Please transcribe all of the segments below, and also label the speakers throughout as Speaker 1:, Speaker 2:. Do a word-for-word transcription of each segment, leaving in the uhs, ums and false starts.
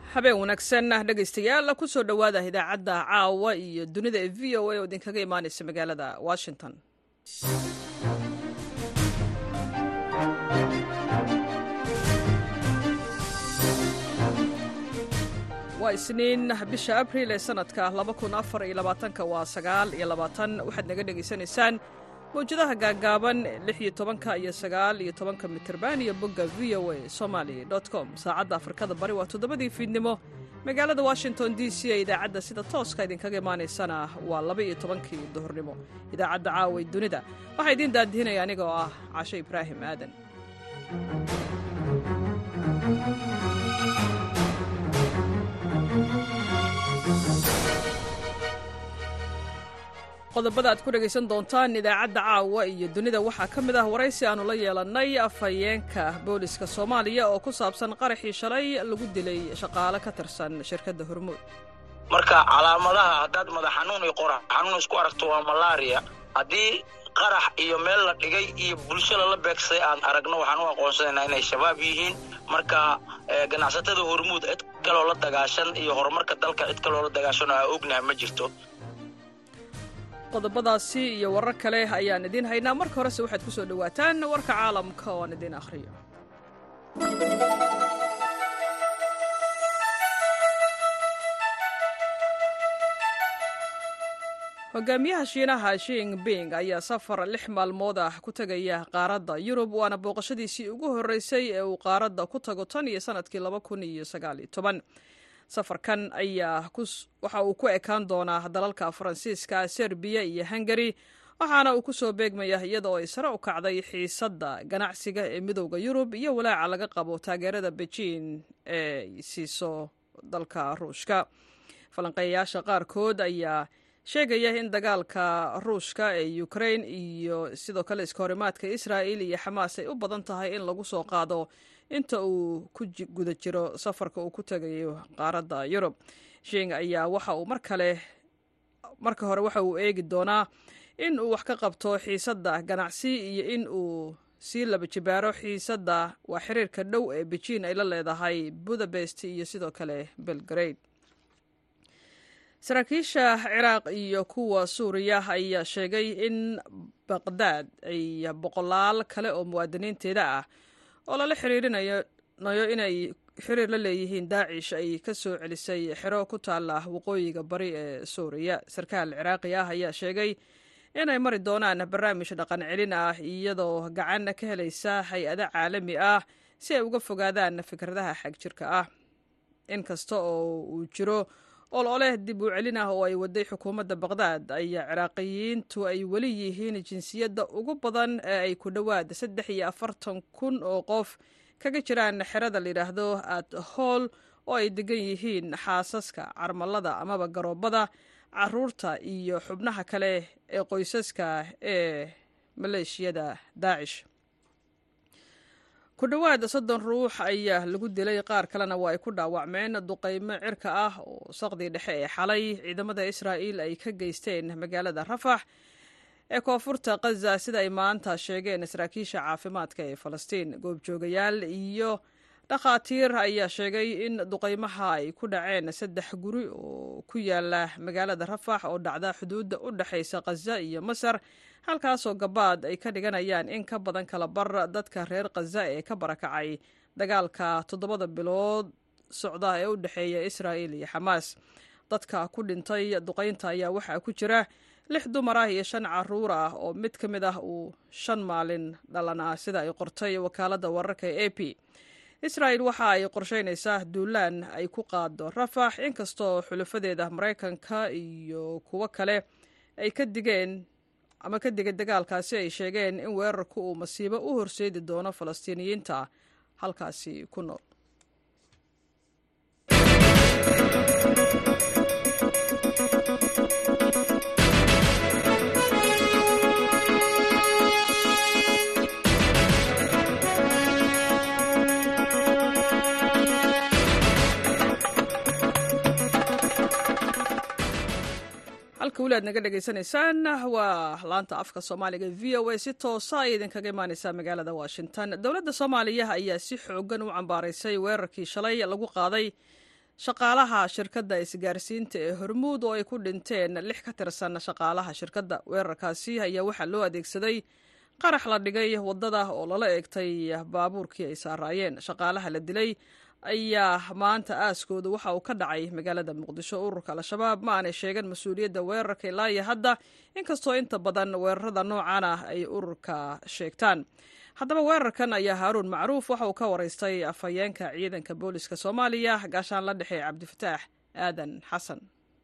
Speaker 1: habeen wanaagsan dhegaystayaal ku soo dhowaada idaacadda caawa iyo dunida ee v o a oo idinkaga imaanaysa magaalada washington. waa isniin bisha abriil ee sanadka laba kun afar iyo labaatanka waa sagaal iyo labaatan. waxaad naga dhegaysanaysaan mawjadaha gaagaaban lix iyo tobanka iyo sagaal iyo tobanka mitirban iyo bogga v o a somali dot com. saacadda afrikada bari waa toddobadii fiidnimo. magaalada washington d c ee idaacadda sida tooska idinkaga imaanaysana waa laba iyo tobankii duhurnimo. idaacadda caaway dunida waxaa idiin daadihinaya aniga oo ah cashe ibraahim aadan. qodobada aad ku dhegaysan doontaan idaacadda caawa iyo dunida waxaa ka mid ah waraysi aannu la yeelannay afhayeenka booliska soomaaliya oo ku saabsan qaraxii shalay lagu dilay shaqaale ka tirsan shirkadda hormuud.
Speaker 2: marka calaamadaha haddaad madax xanuun iyo qorax xanuun isku aragto waa malaariya. haddii qarax iyo meel la dhigay iyo bulsho lala beegsay aan aragno waxaan u aqoonsanaynaa inay shabaab yihiin. marka ganacsatada hormuud cid kaloo la dagaashan iyo horumarka dalka cid kaloo la dagaashan oo aa ognaha ma jirto.
Speaker 1: qodobadaasi iyo warar kale ayaan idiin haynaa. marka horese waxaad ku soo dhowaataan warka caalamka oo aan idiin akhriyo. hogaamiyaha shiinaha Jinping ayaa safar lix maalmood ah ku tegaya qaaradda Yurub, waana booqashadiisii ugu horreysay ee uu qaaradda ku tago tan iyo sanadkii laba kun iyo sagaal iyo toban. safarkan ayaa waxa uu ku ekaan doonaa dalalka Faransiiska, Serbiya iyo Hungary, waxaana uu ku soo beegmaya iyada oo ay sare u kacday xiisadda ganacsiga ee midowda Yurub iyo walaaca laga qabo taageerada Beijing ee siiso dalka Ruushka. falanqeeyayaasha qaarkood ayaa sheegaya in dagaalka Ruushka ee Ukraine iyo sidoo kale iskahorimaadka Israa'iil iyo Xamaas ay u badan tahay in lagu soo qaado inta uu ku guda jiro safarka uu ku tagayo qaaradda Yurub. Shing ayaa waxa uu mar kale marka hore waxa uu eegi doonaa in uu wax ka qabto xiisadda ganacsi iyo in uu sii laba jibaaro xiisadda waa xiriirka dhow ee Beijing ay la leedahay Budapest iyo sidoo kale Belgrade. saraakiisha Ciraaq iyo kuwa Suuriya ayaa sheegay in Baqdaad ay boqolaal kale oo muwaadiniinteeda ah oo lala xiriirinayo inay xiriir la leeyihiin Daacish ay ka soo celisay xero ku taala waqooyiga bari ee Suuriya. sarkaal Ciraaqi ah ayaa sheegay inay mari doonaan barnaamij dhaqan celin ah iyadoo gacan ka helaysa hay-ada caalami ah si ay uga fogaadaan fikradaha xagjirka ah. inkasta oo uu jiro olole dib u celin ah oo ay waday xukuumadda Baqdaad, ayaa Ciraaqiyiintu ay weli yihiin jinsiyadda ugu badan ee ay ku dhowaad saddex iyo afartan kun oo qof kaga jiraan xerada la yidhaahdo at hall oo ay degan yihiin xaasaska, carmalada amaba garoobada, caruurta iyo xubnaha kale ee qoysaska ee maleeshiyada Daacish. ku dhowaad soddon ruux ayaa lagu dilay, qaar kalena waa ay ku dhaawacmeen duqaymo cirka ah oo saqdii dhexe ee xalay ciidamada Israa'iil ay ka geysteen magaalada Rafax ee koonfurta Gaza, sida ay maanta sheegeen saraakiisha caafimaadka ee Falastiin. goobjoogayaal iyo dhakhaatiir ayaa sheegay in duqaymaha ay ku dhaceen saddex guri oo ku yaala magaalada Rafax oo dhacda xuduudda u dhaxaysa Gaza iyo Masar, halkaasoo gabaad ay ka dhiganayaan in ka badan kala bar dadka reer Gaza ee ka barakacay dagaalka toddobada bilood socda ee u dhexeeya Israa'iil iyo Xamaas. dadka ku dhintay duqaynta ayaa waxaa ku jira lix dumar ah iyo shan caruur ah oo mid ka mid ah uu shan maalin dhalan ah, sida ay qortay wakaaladda wararka ee A P. Israa'iil waxa ay qorsheynaysaa duulaan ay ku qaado Rafax, inkastoo xulafadeeda Maraykanka iyo kuwo kale ay ka digeen ama ka digay dagaalkaasi ay sheegeen in weerarku uu masiibo u horseedi doono Falastiiniyiinta halkaasi ku nool. halka weli aad naga dhegaysanaysaan waa laanta afka soomaaliga v o a si toosa ay idinkaga imaaneysaa magaalada washington. dowladda soomaaliya ayaa si xoogan u cambaaraysay weerarkii shalay lagu qaaday shaqaalaha shirkadda isgaarsiinta ee hormuud oo ay ku dhinteen lix ka tirsan shaqaalaha shirkadda. weerarkaasi ayaa waxaa loo adeegsaday qarax la dhigay waddada oo lala eegtay baabuurkii ay saaraayeen. shaqaalaha la dilay ayaa maanta aaskooda waxa uu ka dhacay magaalada muqdisho. ururka al-shabaab ma aanay sheegan mas-uuliyadda weerarka ilaa iyo hadda, inkastoo inta badan weerarada noocan ah ay ururka sheegtaan. haddaba weerarkan ayaa haaruun macruuf waxa uu ka waraystay afhayeenka ciidanka booliska soomaaliya gaashaan la dhexe cabdifataax aadan xasan.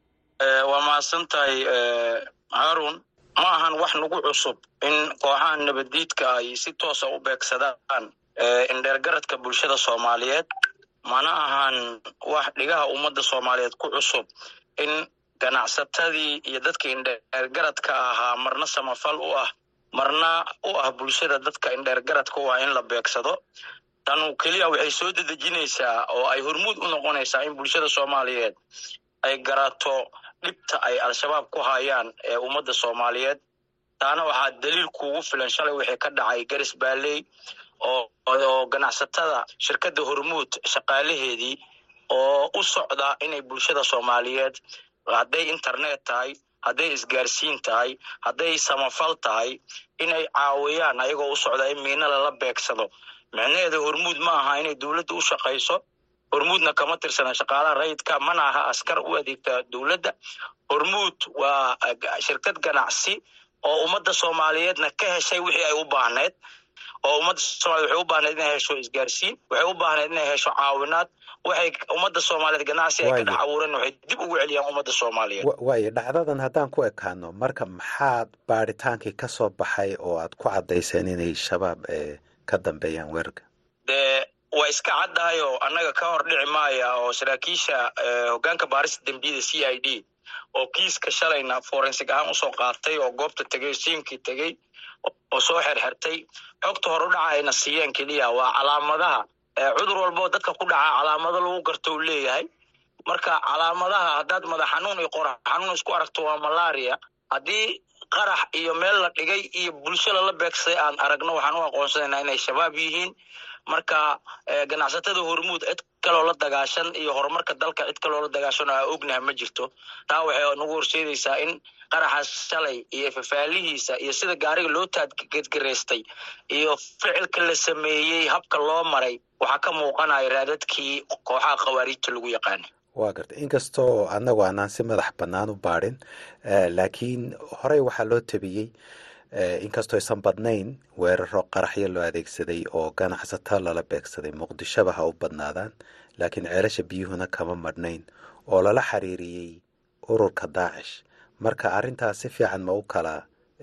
Speaker 2: waa mahadsantahay haaruun. ma ahan wax nagu cusub in kooxaha nabaddiidka ay si toosa u beegsadaan indheergaradka bulshada soomaaliyeed. mana ahan wax dhigaha ummadda soomaaliyeed ku cusub in ganacsatadii iyo dadkii indheergaradka ahaa marna samafal u ah marna u ah bulshada dadka indheergaradka u ah in la beegsado. tanu keliya waxay soo dedejinaysaa oo ay hormuud u noqonaysaa in bulshada soomaaliyeed ay garato dhibta ay al-shabaab ku hayaan ee ummadda soomaaliyeed. taana waxaa daliil kuugu filan shalay wixii ka dhacay garis baalley oo oo ganacsatada shirkadda hormuud shaqaalaheedii oo u socda inay bulshada soomaaliyeed hadday internet tahay, hadday isgaarsiin tahay, hadday samafal tahay, inay caawiyaan ayagoo u socda in miina lala beegsado. micnaheeda hormuud ma aha inay dowladda u shaqayso. hormuudna kama tirsana shaqaalaha rayidka, mana aha askar u adeegta dowladda. hormuud waa shirkad ganacsi oo ummadda soomaaliyeedna ka heshay wixii ay u baahneed. oo ummadda Soomaaliyeed waxay u baahneed inay hesho isgaarsiin, waxay u baahneed inay hesho caawinaad. waxay ummadda Soomaaliyeed ganacsi ay ka dhex abuureen waxay dib ugu celiyaan ummadda Soomaaliyeed.
Speaker 3: waayo dhacdadan haddaan ku ekaano, marka maxaad baaritaankii ka soo baxay oo aad ku caddayseen inay shabaab ka dambeeyaan weerarka?
Speaker 2: dee waa iska caddahay oo annaga ka hor dhici maaya oo saraakiisha hoggaanka baarista dembiyada c i d oo kiiska shalayna forensic ahaan usoo qaatay oo goobta tegey, siinkii tegey oo soo xerxertay. xogta hor u dhacayna siiyeen keliya waa calaamadaha cudur walbo dadka ku dhaca calaamado lagu garto uu leeyahay. marka calaamadaha haddaad madax xanuun iyo qorax xanuun isku aragto waa malaria. haddii qarax iyo meel la dhigay iyo bulsho lala beegsay aan aragno waxaan u aqoonsanaynaa inay shabaab yihiin. marka ganacsatada hormuud cid kaloo la dagaashan iyo horumarka dalka cid kaloo la dagaashan oo aan ognahay ma jirto. taa waxay nagu horseedaysaa in qaraxaas shalay iyo fafaalihiisa iyo sida gaariga loo taadgedgaraystay iyo ficilka la sameeyey habka loo maray waxaa ka muuqanaya raadadkii kooxaha khawaariijta lagu yaqaanay.
Speaker 3: waa gartay. inkastoo annagu aanaan si madax bannaan u baadhin, laakiin horey waxaa loo tabiyey inkastoo aysan badnayn weeraro qaraxyo loo adeegsaday oo ganacsato lala beegsaday muqdishoba ha u badnaadaan, laakiin ceelasha biyuhuna kama madhnayn oo lala xiriiriyey ururka daacish. marka arrintaas si fiican ma u kala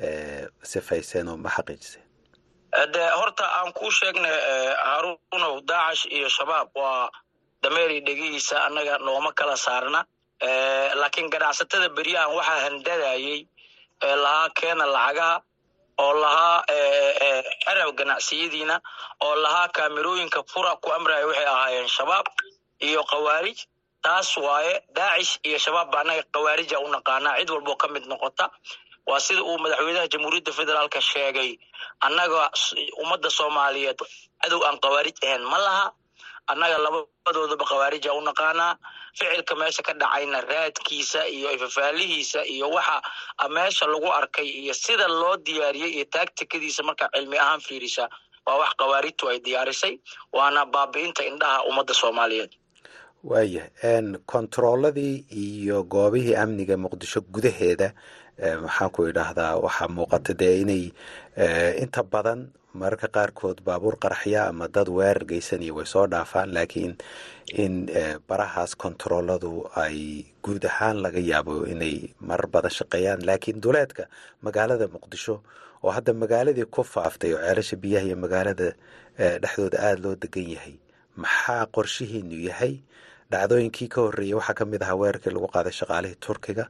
Speaker 3: sifayseen oo ma xaqiijiseen?
Speaker 2: de horta aan kuu sheegnay haruunow, daacish iyo shabaab waa dameeri dhegihiisa, annaga nooma kala saarna. laakiin ganacsatada beryahan waxaa handadayey lahaa keena lacagaha, oo lahaa xerab ganacsiyadiina, oo lahaa kaamirooyinka fura ku amraya waxay ahaayeen shabaab iyo khawaarij. taas waaye daacish iyo shabaab baa annaga khawaarija u naqaanaa, cid walboo ka mid noqota. waa sida uu madaxweynaha jamhuuriyadda federaalka sheegay, annaga ummadda Soomaaliyeed cadow aan khawaarij ahayn ma laha. annaga labadoodaba khawaarija u naqaanaa. ficilka meesha ka dhacayna raadkiisa iyo ifafaalihiisa iyo waxa meesha lagu arkay iyo sida loo diyaariyey iyo taagtikadiisa markaa cilmi ahaan fiirisa waa wax khawaarijtu ay diyaarisay, waana baabi'inta indhaha ummadda Soomaaliyeed.
Speaker 3: waayahay kontarooladii iyo goobihii amniga muqdisho gudaheeda maxaan ku idhaahdaa waxaa muuqata dee inay inta badan mararka qaarkood baabuur qaraxya ama dad weerar geysaniyo way soo dhaafaan, laakiin in barahaas kontarooladu ay guud ahaan laga yaabo inay marar badan shaqeeyaan. laakiin duleedka magaalada muqdisho oo hadda magaaladii ku faaftay oo ceelasha biyaha iyo magaalada dhexdooda aada loo degan yahay, maxaa qorshihiinu yahay? dhacdooyinkii ka horreeyey waxaa ka mid ahaa weerarkii lagu qaaday shaqaalihii turkiga.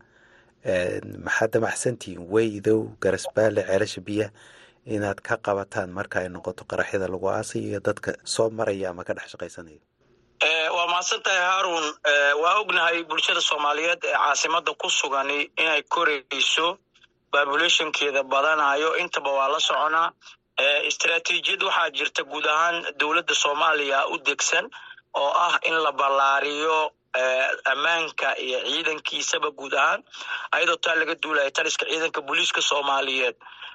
Speaker 3: maxaad damacsantihiin weydow, garasbaale, ceelasha biyaha inaad ka qabataan marka ay noqoto qaraxyada lagu aasay iyo dadka soo maraya ama ka dhex shaqaysanaya?
Speaker 2: waa mahadsantahay haaruun. waa ognahay bulshada Soomaaliyeed ee caasimada ku sugan inay korayso, populationkeeda badanayo, intaba waa la soconaa. istaraatiijiyad waxaa jirta guud ahaan dowladda Soomaaliya u degsan oo ah in la ballaariyo ammaanka iyo ciidankiisaba guud ahaan ayadoo taa laga duulaya taliska ciidanka booliiska soomaaliyeed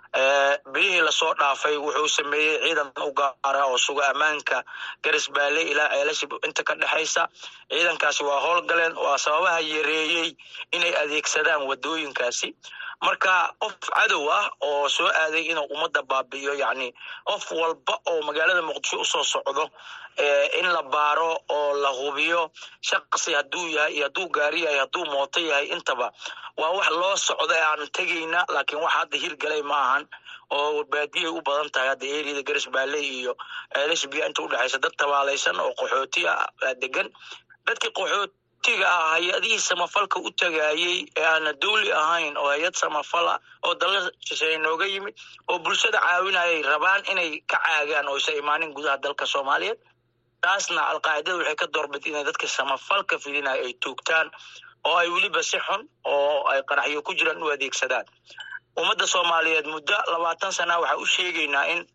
Speaker 2: bilihii lasoo dhaafay wuxuu sameeyey ciidan u gaara oo suga ammaanka garas baale ilaa ceelasha inta ka dhexaysa ciidankaasi waa howlgaleen waa sababaha yareeyey inay adeegsadaan wadooyinkaasi marka qof cadow ah oo soo aaday inuu ummadda baabi'iyo yacni qof walba oo magaalada muqdisho usoo socdo in la baaro oo la hubiyo shaqsi hadduu yahay iyo hadduu gaari yahay hadduu mooto yahay intaba waa wax loo socda aan tegayna laakiin wax hadda hirgalay ma ahan oo baadiyay u badan tahay hadda eriyada garas baale iyo ceelasha biyo inta u dhexaysa dad tabaalaysan oo qaxooti ah degan dadkii qaxootiga ah hay-adihii samafalka u tagaayey ee aana dawli ahayn oo hay-ad samafala oo dala shisheeye nooga yimid oo bulshada caawinayay rabaan inay ka caagaan oo isa imaanin gudaha dalka soomaaliyeed taasna alqaacidada waxay ka doorbid inay dadka samafalka fidinaya ay tuugtaan oo ay weliba si xun oo ay qaraxyo ku jiraan u adeegsadaan ummadda soomaaliyeed muddo labaatan sana waxaa u sheegaynaa in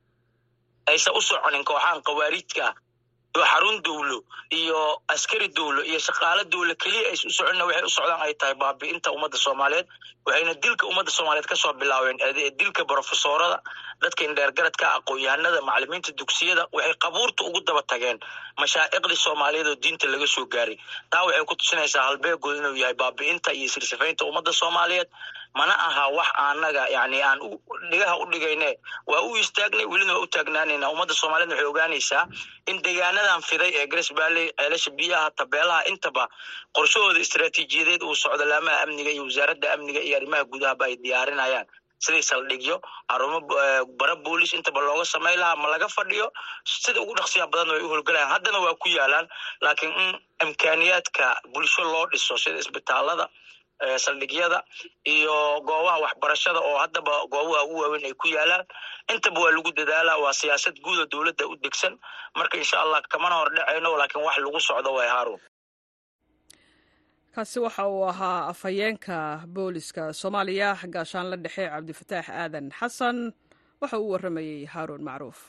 Speaker 2: aysan u soconin kooxahan khawaarijka iyo xarun dawlo iyo askari dawlo iyo shaqaale dawlo keliya ay u soconna waxay u socdaan ay tahay baabi'inta ummadda soomaaliyeed waxayna dilka ummadda soomaaliyeed ka soo bilaabeen dilka brofesoorada dadka indheergaradka aqoon-yahanada macallimiinta dugsiyada waxay qabuurta ugu daba tageen mashaa'iqdii soomaaliyeed oo diinta laga soo gaaray taa waxay ku tusinaysaa halbeegood inuu yahay baabi'inta iyo sirsifaynta ummadda soomaaliyeed mana aha wax anaga yani aan dhigaha u dhigayne waa u istaagnay welina waa u taagnaanayna ummadda soomaaliyeed waxay ogaanaysaa in deegaanadan fiday ee garas baale ceelasha biyaha tabeelaha intaba qorshahooda istaraatiijiyadeed uu socdo laamaha amniga iyo wasaaradda amniga iyo arrimaha gudahaba ay diyaarinayaan sidii saldhigyo xarumo bara booliis intaba looga samay lahaa ma laga fadhiyo sida ugu dhaqsiya badan way u howlgalayaan haddana waa ku yaalaan laakiin in imkaaniyaadka bulsho loo dhiso sida isbitaalada saldhigyada iyo goobaha waxbarashada oo haddaba goobaha ugu waaweyn ay ku yaalaan intaba waa lagu dadaalaa waa siyaasad guud oo dowladda u degsan marka insha allah kamana hor dhacayno laakiin wax lagu socdo way haarun
Speaker 1: kaasi waxa uu ahaa afhayeenka booliska soomaaliya gaashaanle dhexe cabdifataax aadan xasan waxa uu waramayey haaruun macruuf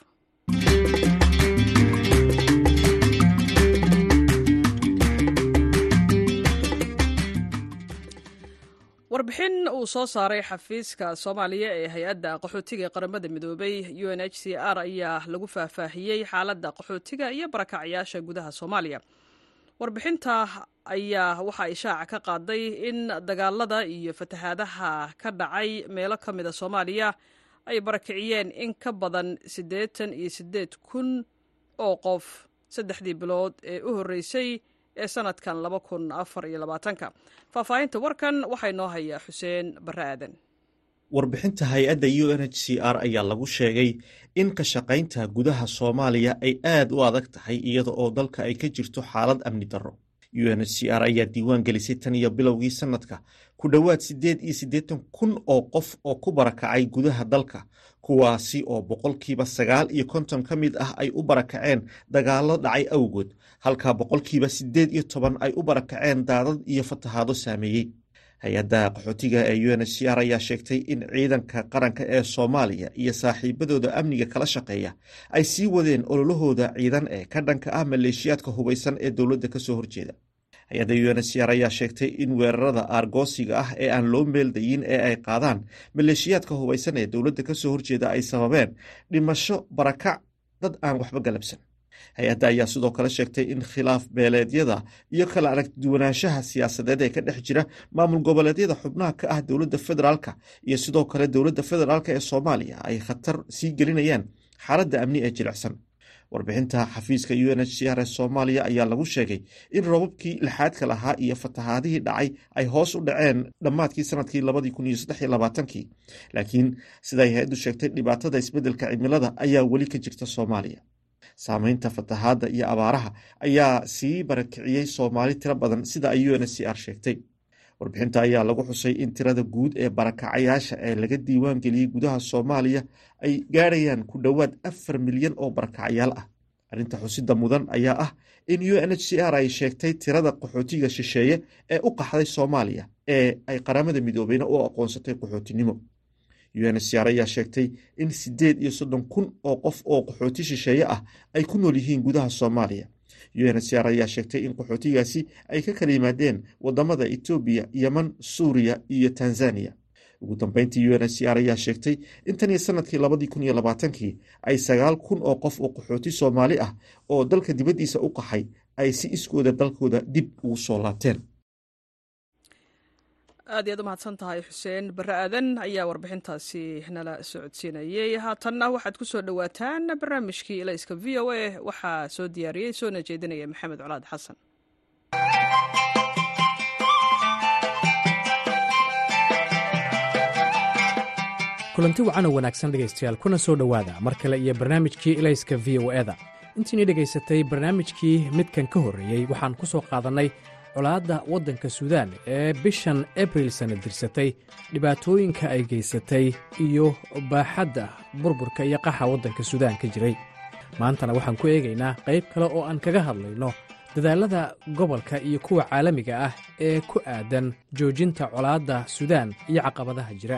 Speaker 1: warbixin uu soo saaray xafiiska soomaaliya ee hay-adda qaxootiga ee qaramada midoobay u n h c r ayaa lagu faahfaahiyey xaaladda qaxootiga iyo barakacyaasha gudaha soomaaliya warbixinta ayaa waxaa ishaaca ka qaaday in dagaalada iyo fatahaadaha ka dhacay meelo ka mida soomaaliya ay barakiciyeen in ka badan siddeetan iyo siddeed kun oo qof saddexdii bilood ee u horreysay ee sanadkan laba kun afar iyo labaatanka faahfaahinta warkan waxaa inoo haya xuseen barre aadan
Speaker 4: warbixinta hay-adda u n h c r ayaa lagu sheegay in ka shaqaynta gudaha soomaaliya ay aad u adag tahay iyada oo dalka ay ka jirto xaalad amni darro u n h c r ayaa diiwaan gelisay tan iyo bilowgii sanadka ku dhowaad siddeed iyo siddeetan kun oo qof oo ku barakacay gudaha dalka kuwaasi oo boqolkiiba sagaal iyo konton ka mid ah ay u barakaceen dagaallo dhacay awgood halka boqolkiiba siddeed iyo toban ay u barakaceen daadad iyo fatahaado saameeyey hay-adda qaxootiga ee u n h c r ayaa sheegtay in ciidanka qaranka ee soomaaliya iyo saaxiibadooda amniga kala shaqeeya ay sii wadeen ololahooda ciidan ee ka dhanka ah maleeshiyaadka hubaysan ee dowladda ka soo horjeeda hay-adda u n h c r ayaa sheegtay in weerarada aargoosiga ah ee aan loo meeldayin ee ay qaadaan maleeshiyaadka hubaysan ee dowladda ka soo horjeeda ay sababeen dhimasho barakac dad aan waxba galabsan hay-adda ayaa sidoo kale sheegtay in khilaaf beeleedyada iyo kala aragduwanaanshaha siyaasadeed ee ka dhex jira maamul goboleedyada xubnaha ka ah dowladda federaalka iyo sidoo kale dowladda federaalka ee soomaaliya ay khatar sii gelinayaan xaaladda amni ee jilicsan warbixinta xafiiska u n h c r ee soomaaliya ayaa lagu sheegay in roobabkii lixaadka lahaa iyo fatahaadihii dhacay ay hoos u dhaceen dhammaadkii sanadkii labadii kun iyo saddex iyo labaatankii laakiin siday hay-addu sheegtay dhibaatada isbeddelka cimilada ayaa weli ka jirta soomaaliya saamaynta fatahaadda iyo abaaraha ayaa sii barakiciyey soomaali tiro badan sida ay u n h c r sheegtay warbixinta ayaa lagu xusay in tirada guud ee barakacayaasha ee laga diiwaan geliyey gudaha soomaaliya ay gaadhayaan ku dhowaad afar milyan oo barakacayaal ah arrinta xusida mudan ayaa ah in u n h c r ay sheegtay tirada qaxootiga shisheeye ee u qaxday soomaaliya ee ay qaramada midoobeyna u aqoonsatay qaxootinimo u n h c r ayaa sheegtay in siddeed iyo soddon kun oo qof oo qaxooti shisheeye ah ay ku nool yihiin gudaha soomaaliya u n h c r ayaa sheegtay in qaxootigaasi ay ka kala yimaadeen wadamada etoobiya, yeman, suuriya iyo tanzaniya. ugu dambeyntii u n h c r ayaa sheegtay in tan iyo sanadkii labadii kun iyo labaatankii ay sagaal kun oo qof oo qaxooti soomaali ah oo dalka dibaddiisa u qaxay ay si iskooda dalkooda dib ugu soo laabteen.
Speaker 1: aad iyaad u mahadsan tahay xuseen barre aadan ayaa warbixintaasi nala socodsiinayey. haatanna waxaad ku soo dhowaataan barnaamijkii ilayska v o a waxaa soo diyaariyey soona jeedinaya maxamed colaad xasan.
Speaker 5: kulanti wacan oo wanaagsan dhegaystayaal, kuna soo dhowaada mar kale iyo barnaamijkii ilayska v o eda. intiinii dhegaysatay barnaamijkii midkan ka horreeyey waxaan ku soo qaadannay colaadda waddanka suudaan ee bishan abril sanna dirsatay, dhibaatooyinka ay geysatay iyo baaxadda burburka iyo qaxa waddanka suudaan ka jiray. maantana waxaan ku eegaynaa qayb kale oo aan kaga hadlayno dadaallada gobolka iyo kuwa caalamiga ah ee ku aadan joojinta colaadda suudaan iyo caqabadaha jira.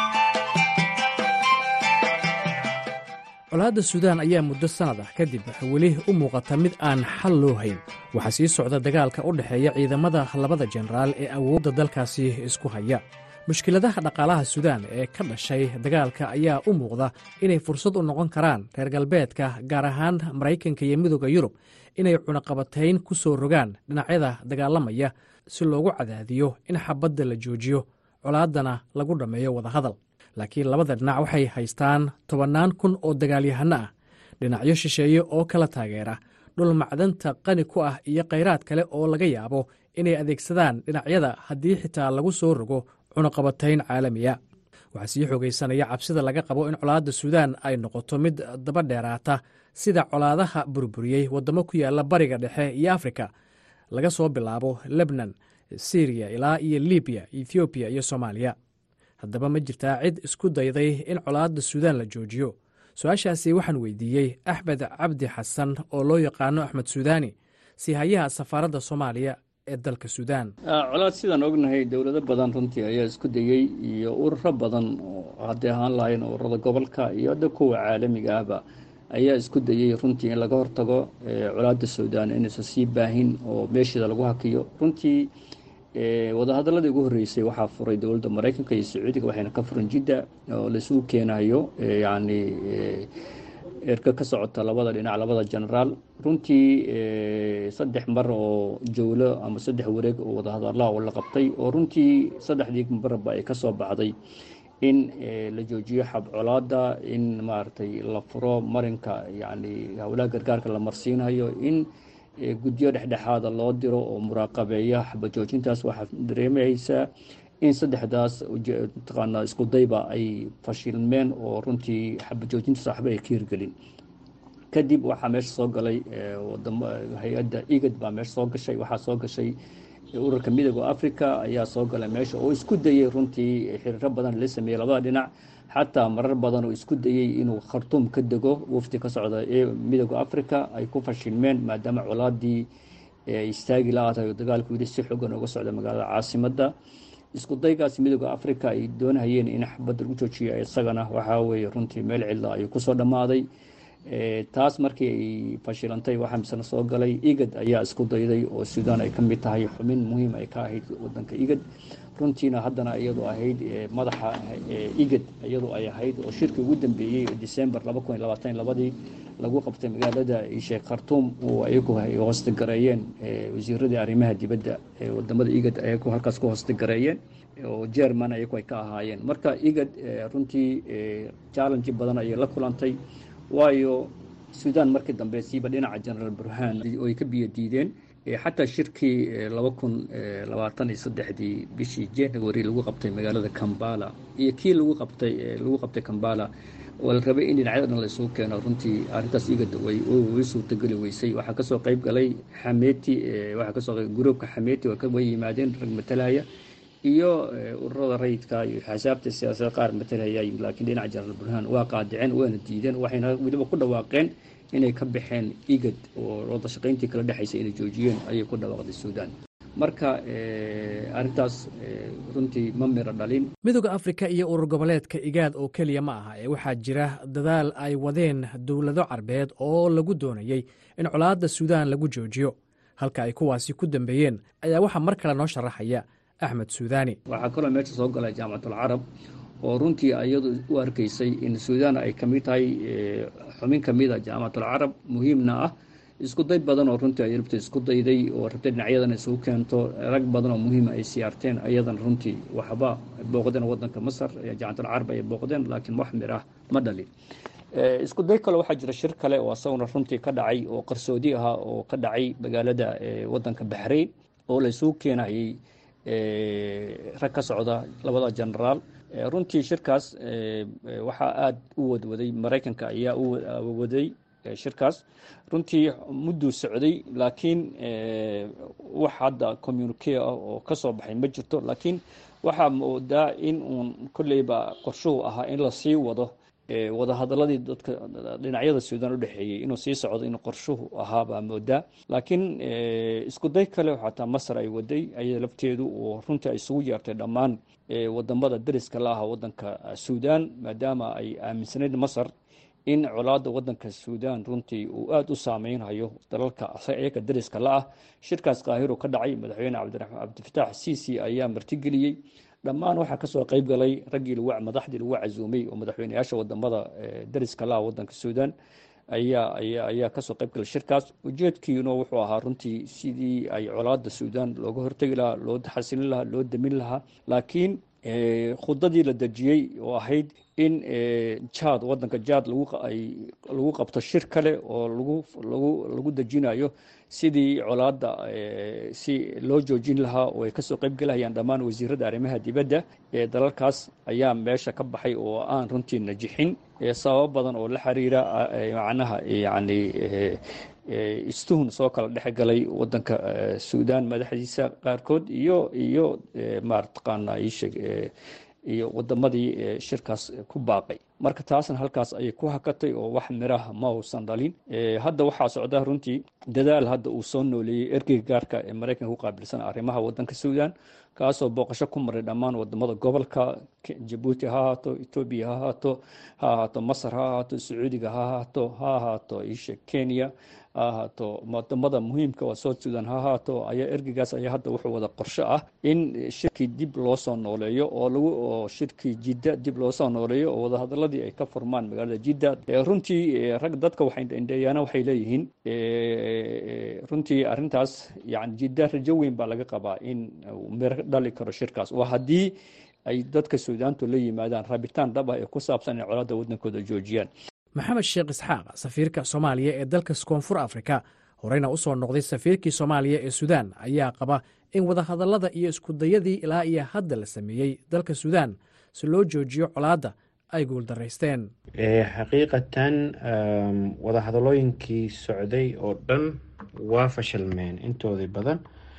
Speaker 5: colaadda suudaan ayaa muddo sannad ah kadib weli u muuqata mid aan xal loo hayn. waxaa sii socda dagaalka u dhexeeya ciidamada labada jenaraal ee awoodda dalkaasi isku haya. mushkiladaha dhaqaalaha suudaan ee ka dhashay dagaalka ayaa u muuqda inay fursad u noqon karaan reer galbeedka, gaar ahaan maraykanka iyo midooda yurub, inay cunaqabatayn ku soo rogaan dhinacyada dagaalamaya si loogu cadaadiyo in xabadda la joojiyo, colaaddana lagu dhammeeyo wadahadal. laakiin labada dhinac waxay haystaan tobannaan kun oo dagaalyahanno ah, dhinacyo shisheeye oo kala taageera, dhul macdanta qani ku ah iyo khayraad kale oo laga yaabo inay adeegsadaan dhinacyada haddii xitaa lagu soo rogo cunaqabatayn caalamiya. waxaa sii xoogaysanaya cabsida laga qabo in colaadda suudaan ay noqoto mid daba dheeraata sida colaadaha burburiyey waddamo ku yaalla bariga dhexe iyo afrika, laga soo bilaabo lebnan, siriya ilaa iyo libiya, ethoobiya iyo soomaaliya. haddaba ma jirtaa cid isku dayday in colaadda suudaan la joojiyo? su-aashaasi waxaan weydiiyey axmed cabdi xasan oo loo yaqaano axmed suudaani, siihayaha safaaradda soomaaliya ee dalka suudaan.
Speaker 6: colaad sidaan ognahay dowlado badan runtii ayaa isku dayey iyo ururo badan oo hadday ahaan lahayn ururada gobolka iyo hadda kuwa caalamiga ahba ayaa isku dayey runtii in laga hortago colaadda suudaan inaysan sii baahin oo meesheeda lagu hakiyo. runtii wadahadaladii ugu horreysay waxaa furay dowladda maraykanka iyo sacuudiga, waxayna ka furan jidda oo laisugu keenayo yacni erka ka socota labada dhinac, labada jenaraal. runtii saddex mar oo jowlo ama saddex wareeg oo wadahadalaha oo la qabtay, oo runtii saddexdii marba ay ka soo baxday in la joojiyo xab colaadda, in maaragtay la furo marinka yacni howlaha gargaarka la marsiinayo, in guddiyo dhexdhexaada loo diro oo muraaqabeeya xabajoojintaas. waxaa dareemaysaa in saddexdaas mataqaanaa isku dayba ay fashilmeen oo runtii xabajoojintaas waxba ay ka hirgelin. kadib waxaa meesha soo galay wadamo hay-adda igad baa meesha soo gashay, waxaa soo gashay ururka midooda africa ayaa soo galay meesha oo isku dayey runtii xiriiro badan la sameeyey labada dhinac, xataa marar badan oo isku dayey inuu khartuum ka dego wafdi ka socda ee midooda africa ay ku fashilmeen maadaama colaadii istaagi la-aatahay oo dagaalku wili si xoogan uga socda magaalada caasimadda. isku daygaas midooda africa ay doonahayeen in xabadda lagu joojiyo isagana waxaa weeye runtii meel cidla ayuu kusoo dhammaaday. taas markii ay fashilantay waxaa misna soo galay igad ayaa isku dayday oo suudaan ay ka mid tahay xubin muhiim ay ka ahayd wadanka igad. runtiina haddana iyadoo ahayd madaxa igad iyadoo ay ahayd oo shirkii ugu dambeeyey december laba kun iyo labaatan labadii lagu qabtay magaalada sheekh khartuum oo ayagu ay hoostagareeyeen wasiiradii arrimaha dibadda ee wadamada igad ayagu halkaas ku hoostagareeyeen oo German ayagu ay ka ahaayeen. marka igad runtii challenge badan ayay la kulantay, waayo suudaan markii dambe siiba dhinaca general burhaan oo ay ka biyo diideen. xataa shirkii laba kun labaatan iyo saddexdii bishii January lagu qabtay magaalada Kampala iyo kii lagu qabtay lagu qabtay Kampala oo la rabay in dhinacyada la isugu keeno, runtii arrintaas iga daway oo way suurtagali weysay. waxaa kasoo qayb galay Xameeti, waxaa kasoo qayb gruubka Xameeti oo ka way yimaadeen rag matalaya iyo ururada rayidka iyo xasaabta siyaasadda qaar matalaya, laakiin dhinaca general burhaan waa qaadiceen waana diideen, waxayna weliba ku dhawaaqeen inay ka baxeen igad oo wada shaqayntii kala dhexaysay inay joojiyeen ayay ku dhawaaqday suudaan. marka arrintaas runtii ma miro dhalin.
Speaker 5: midooda afrika iyo urur goboleedka igaad oo keliya ma aha ee waxaa jira dadaal ay wadeen dowlado carbeed oo lagu doonayey in colaadda suudaan lagu joojiyo. halka ay kuwaasi ku dambeeyeen ayaa waxaa mar kale noo sharaxaya axmed suudaani.
Speaker 6: waxaa kaloo meesha soo galay jaamacatul carab oo runtii iyadu u arkaysay in suudaan ay ka mid tahay xubin ka mid a jaamacatul carab muhiimna ah. isku day badan oo runtii ay rabtay isku dayday oo rabtay dhinacyadan isugu keento rag badan oo muhiima ay siyaarteen ayadan runtii waxba booqdeen waddanka masar jaamacatul carab ay booqdeen laakiin wax mir ah ma dhalin. isku day kale waxaa jira shir kale oo asaguna runtii ka dhacay oo qarsoodi ahaa oo ka dhacay magaalada waddanka baxrayn oo la isugu keenayay rag ka socda labada genaraal. runtii shirkaas waxaa aada u wadwaday maraykanka ayaa u waday shirkaas runtii mudduu socday laakiin wax hadda communique ah oo ka soo baxay ma jirto. laakiin waxaa moodaa in uun kolleyba qorshuhu ahaa in lasii wado wadahadaladii dadka dhinacyada suudaan u dhexeeyey inuu sii socdo in qorshuhu ahaa baa moodaa. laakiin isku day kale xataa masar ay waday ayada lafteedu oo runtii ay isugu yeertay dhammaan wadamada dariska la aha waddanka suudaan maadaama ay aaminsanayd masar in colaadda waddanka suudaan runtii uu aada u saameynhayo dalalka iyaga dariska la ah. shirkaas qaahiro ka dhacay madaxweyne cabdifitaax siisi ayaa martigeliyey. dhammaan waxaa kasoo qayb galay raggii madaxdii lagu casuumay oo madaxweyneyaasha wadamada dariska la ah waddanka suudaan ayaa ayaa ayaa kasoo qayb galay shirkaas. ujeedkiina wuxuu ahaa runtii sidii ay colaadda suudaan looga hortegi lahaa, loo xasilin lahaa, loo damin lahaa. laakiin khudadii la dejiyey oo ahayd in jaad waddanka jaad lagu qabto shir kale oo lagu dejinayo sidii colaadda si loo joojin lahaa oo ay kasoo qayb galahayaan dhammaan wasiirada arrimaha dibadda ee dalalkaas ayaa meesha ka baxay oo aan runtii najixin sababo badan oo la xiriira macnaha yani istuhun soo kala dhex galay waddanka suudaan madaxdiisa qaarkood iyo iyo maartaqaana isheg iyo wadamadii shirkaas ku baaqay. marka taasna halkaas ayay ku hakatay oo wax miraha ma uusan dhalin. hadda waxaa socda runtii dadaal hadda uu soo nooleeyey ergeyga gaarka ee maraykanka ku qaabilsan arrimaha waddanka suudaan kaasoo booqasho ku maray dhammaan wadamada gobolka. jabuuti ha ahaato, etoobiya ha ahaato, ha ahaato masar ha ahaato, sacuudiga ha ahaato, ha ahaato isha kenya ha ahaato wadamada muhiimka oo south sudan ha ahaato. ayaa ergeygaas ayaa hadda wuxuu wada qorsho ah in shirkii dib loo soo nooleeyo oo lagu oo shirkii jidda dib loo soo nooleeyo oo wadahadaladii ay ka furmaan magaalada jidda. runtii rag dadka waxay indheeyaana waxay leeyihiin runtii arrintaas yani jidda rajo weyn baa laga qabaa in miro dhali karo shirkaas waa haddii ay dadka suudaantu la yimaadaan rabitaan dhab ah ee ku saabsan in colaadda waddankooda joojiyaan.
Speaker 5: maxamed sheekh isxaaq safiirka soomaaliya ee dalka koonfur afrika horeyna u soo noqday safiirkii soomaaliya ee suudaan ayaa qaba in wadahadallada iyo iskudayadii ilaa iyo hadda la sameeyey dalka suudaan si loo joojiyo colaadda ay guuldaraysteen.
Speaker 7: xaqiiqatan wadahadallooyinkii socday oo dhan waa fashilmeen intoodii badan.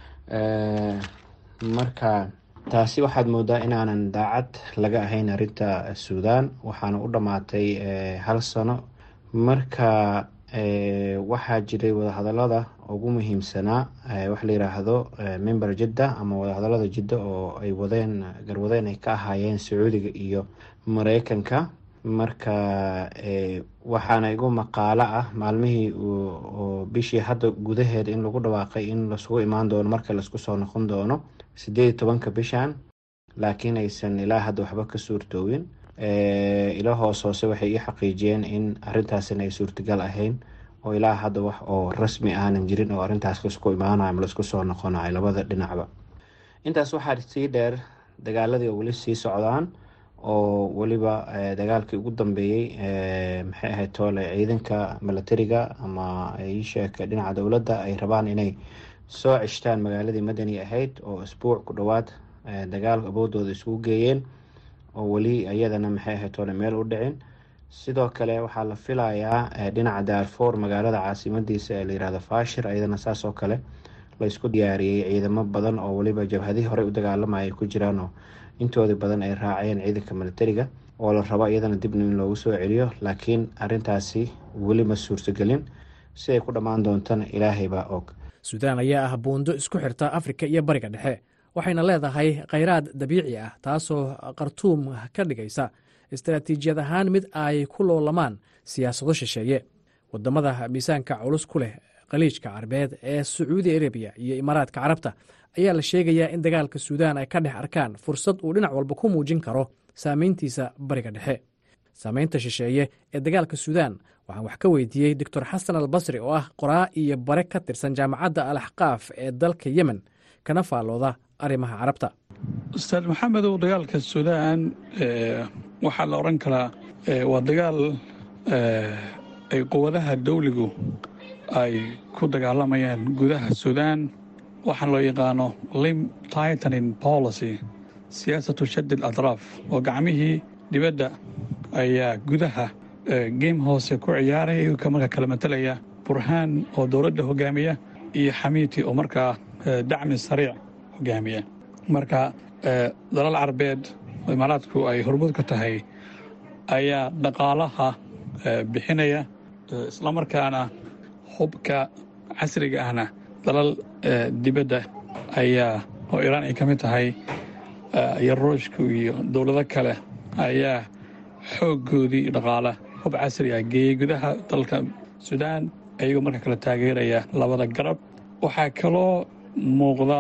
Speaker 7: marka taasi waxaad moodaa inaanan daacad laga ahayn arrinta suudaan waxaana u dhammaatay hal sano. marka waxaa jiray wadahadalada ugu muhiimsanaa waxa la yiraahdo member jidda ama wadahadalada jidda oo ay wadeen garwadeen ay ka ahaayeen sacuudiga iyo maraykanka. marka waxaana igu maqaalo ah maalmihii oo bishii hadda gudaheeda in lagu dhawaaqay in lasugu imaan doono marka laisku soo noqon doono sideed iyo tobanka bishan laakiin aysan ilaa hadda waxba ka suurtoowin. ilo hoos hoose waxay ii xaqiijiyeen in arrintaasina ay suurtagal ahayn oo ilaa hadda wax oo rasmi aanan jirin oo arrintaas laisku imaanayo ama laisku soo noqonayo labada dhinacba. intaas waxaa sii dheer dagaaladii oo weli sii socdaan oo weliba dagaalkii ugu dambeeyey maxay ahayd toole ciidanka milatariga ama isheeka dhinaca dowladda ay rabaan inay soo ceshtaan magaaladii madani ahayd oo isbuuc ku dhowaad dagaal awoodooda isugu geeyeen oo weli iyadana maxay ahayd toole meel u dhicin. sidoo kale waxaa la filayaa dhinaca daarfour magaalada caasimadiisa ee la yirahdo faashir iyadana saas oo kale la isku diyaariyey ciidamo badan oo weliba jabhadihii horey u dagaalamaya ay ku jiraan oo intoodii badan ay raaceen ciidanka milatariga oo la rabo iyadana dibna in loogu soo celiyo. laakiin arrintaasi weli ma suurtagelin si ay ku dhammaan doontana ilaahay baa og.
Speaker 5: suudaan ayaa ah buundo isku xirta afrika iyo bariga dhexe waxayna leedahay khayraad dabiici ah taasoo khartuum ka dhigaysa istaraatiijiyad ahaan mid ay ku loolamaan siyaasado shisheeye wadamada miisaanka culus ku leh khaliijka carbeed ee sacuudi arabiya iyo imaaraadka carabta ayaa la sheegayaa in dagaalka suudaan ay ka dhex arkaan fursad uu dhinac walba ku muujin karo saamayntiisa bariga dhexe saamaynta shisheeye ee dagaalka suudaan waxaan wax ka weydiiyey doctor xasan albasri oo ah qoraa iyo bare ka tirsan jaamacadda al axqaaf ee dalka yemen kana faallooda arrimaha carabta
Speaker 8: ustaad maxamedow dagaalka suudaan waxaa la odhan karaa waa dagaal ay quwadaha dawligu ay ku dagaalamayaan gudaha suudaan waxaan loo yaqaano lim tightening policy siyaasatu shadid atraaf oo gacmihii dibadda ayaa gudaha geem hoose ku ciyaaraya iyagoo markaa kala matalaya burhaan oo dowladda hogaamiya iyo xamiiti oo markaa dacmi sariic hogaamiya marka dalal carbeed oo imaaraadku ay hormuud ka tahay ayaa dhaqaalaha bixinaya islamarkaana hubka casriga ahna dalal dibadda ayaa oo iiraan ay ka mid tahay iyo ruushku iyo dowlado kale ayaa xooggoodii dhaqaala hub casri ah geeyey gudaha dalka suudaan ayagoo marka kale taageeraya labada garab waxaa kaloo muuqda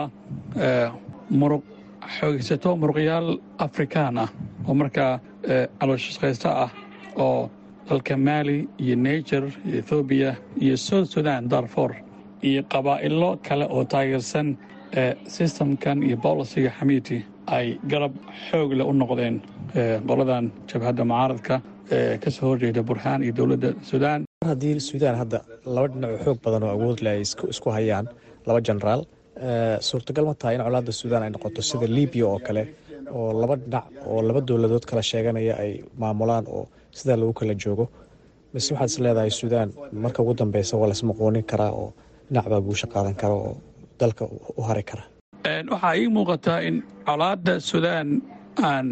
Speaker 8: muruq xoogaysato muruqyaal afrikaan ah oo markaa calooshaqaysta ah oo dalka maali iyo niger iyo ethoobiya iyo south sudan darfor iyo qabaa'ilo kale oo taageersan sistamkan iyo bolisiga xamiiti ay garab xoog leh u noqdeen qoladan jabhadda mucaaradka ee ka soo horjeeda burhaan iyo dowladda suudaan
Speaker 9: haddii suudaan hadda laba dhinac oo xoog badan oo awood leh ay isku hayaan laba jenaraal suurtagal ma tahay in colaadda suudaan ay noqoto sida libiya oo kale oo laba dhinac oo laba dowladood kala sheeganaya ay maamulaan oo sidaa lagu kala joogo mise waxaad is leedahay suudaan marka ugu dambeysa waa laismaqoonin karaa oo dhinac baa guusha qaadan kara oo dalka u hari kara
Speaker 8: waxaa ii muuqataa in colaadda suudaan aan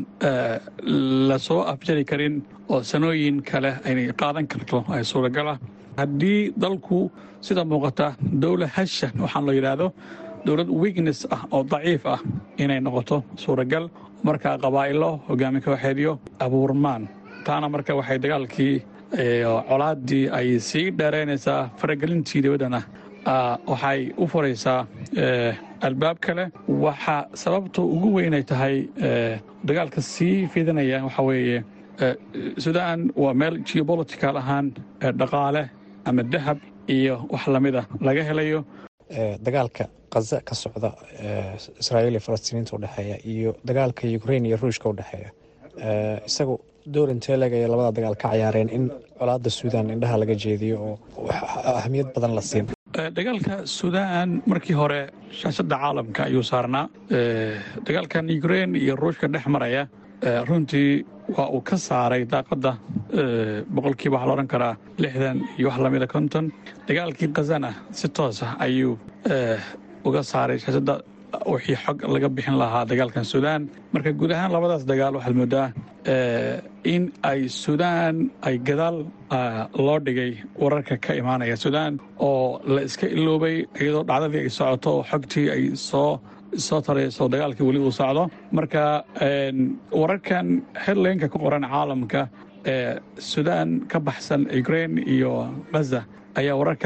Speaker 8: la soo afjari karin oo sanooyin kale aynay qaadan karto ay suuragala haddii dalku sida muuqata dowla hashan waxaan loo yidhaahdo dowlad weakness ah oo daciif ah inay noqoto suuragal markaa qabaa'ilo hogaami kooxeedyo abuurmaan taana marka waxay dagaalkii colaaddii ay sii dheeraynaysaa faragelintii dibaddana waxay u furaysaa albaab kale waxaa sababta ugu weynay tahay dagaalka sii fidinaya waxaa weeye suudaan waa meel geobolitical ahaan dhaqaale ama dahab iyo wax lamida laga helayo
Speaker 9: dagaalka kaza ka socda israa'iil iyo falastiiniinta udhexeeya iyo dagaalka ukrain iyo ruushka udhexeeya isagu door intee legaya labada dagaal ka ciyaareen in colaadda suudaan indhaha laga jeediyo oo ahamiyad badan la siin
Speaker 8: dagaalka suudaan markii hore shaashadda caalamka ayuu saarnaa dagaalkan ukrain iyo ruushka dhex maraya runtii waa uu ka saaray daaqadda boqolkiiba waxaa la odhan karaa lixdan iyo wax lamida konton dagaalkii khazana si toos ah ayuu uga saaray shaashadda wixii xog laga bixin lahaa dagaalkan suudaan marka guud ahaan labadaas dagaal waxaad moodaa in ay suudaan ay gadaal loo dhigay wararka ka imaanaya suudaan oo la iska iloobay iyadoo dhacdadii ay socoto oo xogtii ay soo soo tarayso dagaalkii weli uu socdo marka wararkan headlaynka ku qoran caalamka ee suudaan ka baxsan ukrain iyo gaza ayaa wararka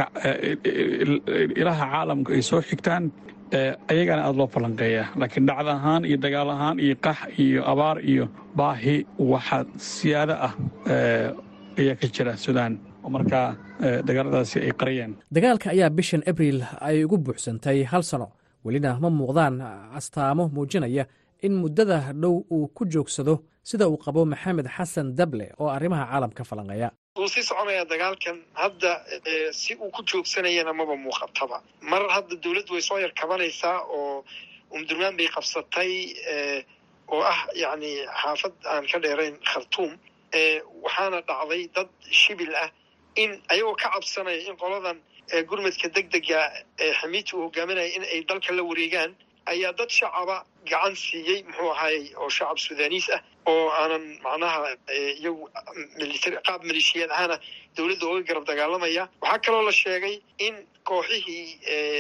Speaker 8: ilaha caalamka ay soo xigtaan ayagana aada loo falanqeeya laakiin dhacda ahaan iyo dagaal ahaan iyo qax iyo abaar iyo baahi waxa siyaado ah ayaa ka jira suudaan oo markaa dagaaladaasi ay qariyeen
Speaker 5: dagaalka ayaa bishan abriil ay ugu buuxsantay hal sano welina ma muuqdaan astaamo muujinaya in muddada dhow uu ku joogsado sida uu qabo maxamed xasan dable oo arrimaha caalamka falanqeeya
Speaker 10: wuu sii soconaya dagaalkan hadda si uu ku joogsanayana maba muuqataba mar hadda dawladdu way soo yar kabanaysaa oo umdurmaan bay qabsatay oo ah yacni xaafad aan ka dheerayn khartuum waxaana dhacday dad shibil ah in ayagoo ka cabsanaya in qoladan gurmadka degdega ee xamiiti uu hogaaminaya in ay dalka la wareegaan ayaa dad shacaba gacan siiyey muxuu ahaayey oo shacab suudaniis ah oo aanan macnaha iyagu militari qaab maleeshiyaad ahana dowladda oga garab dagaalamaya waxaa kaloo la sheegay in kooxihii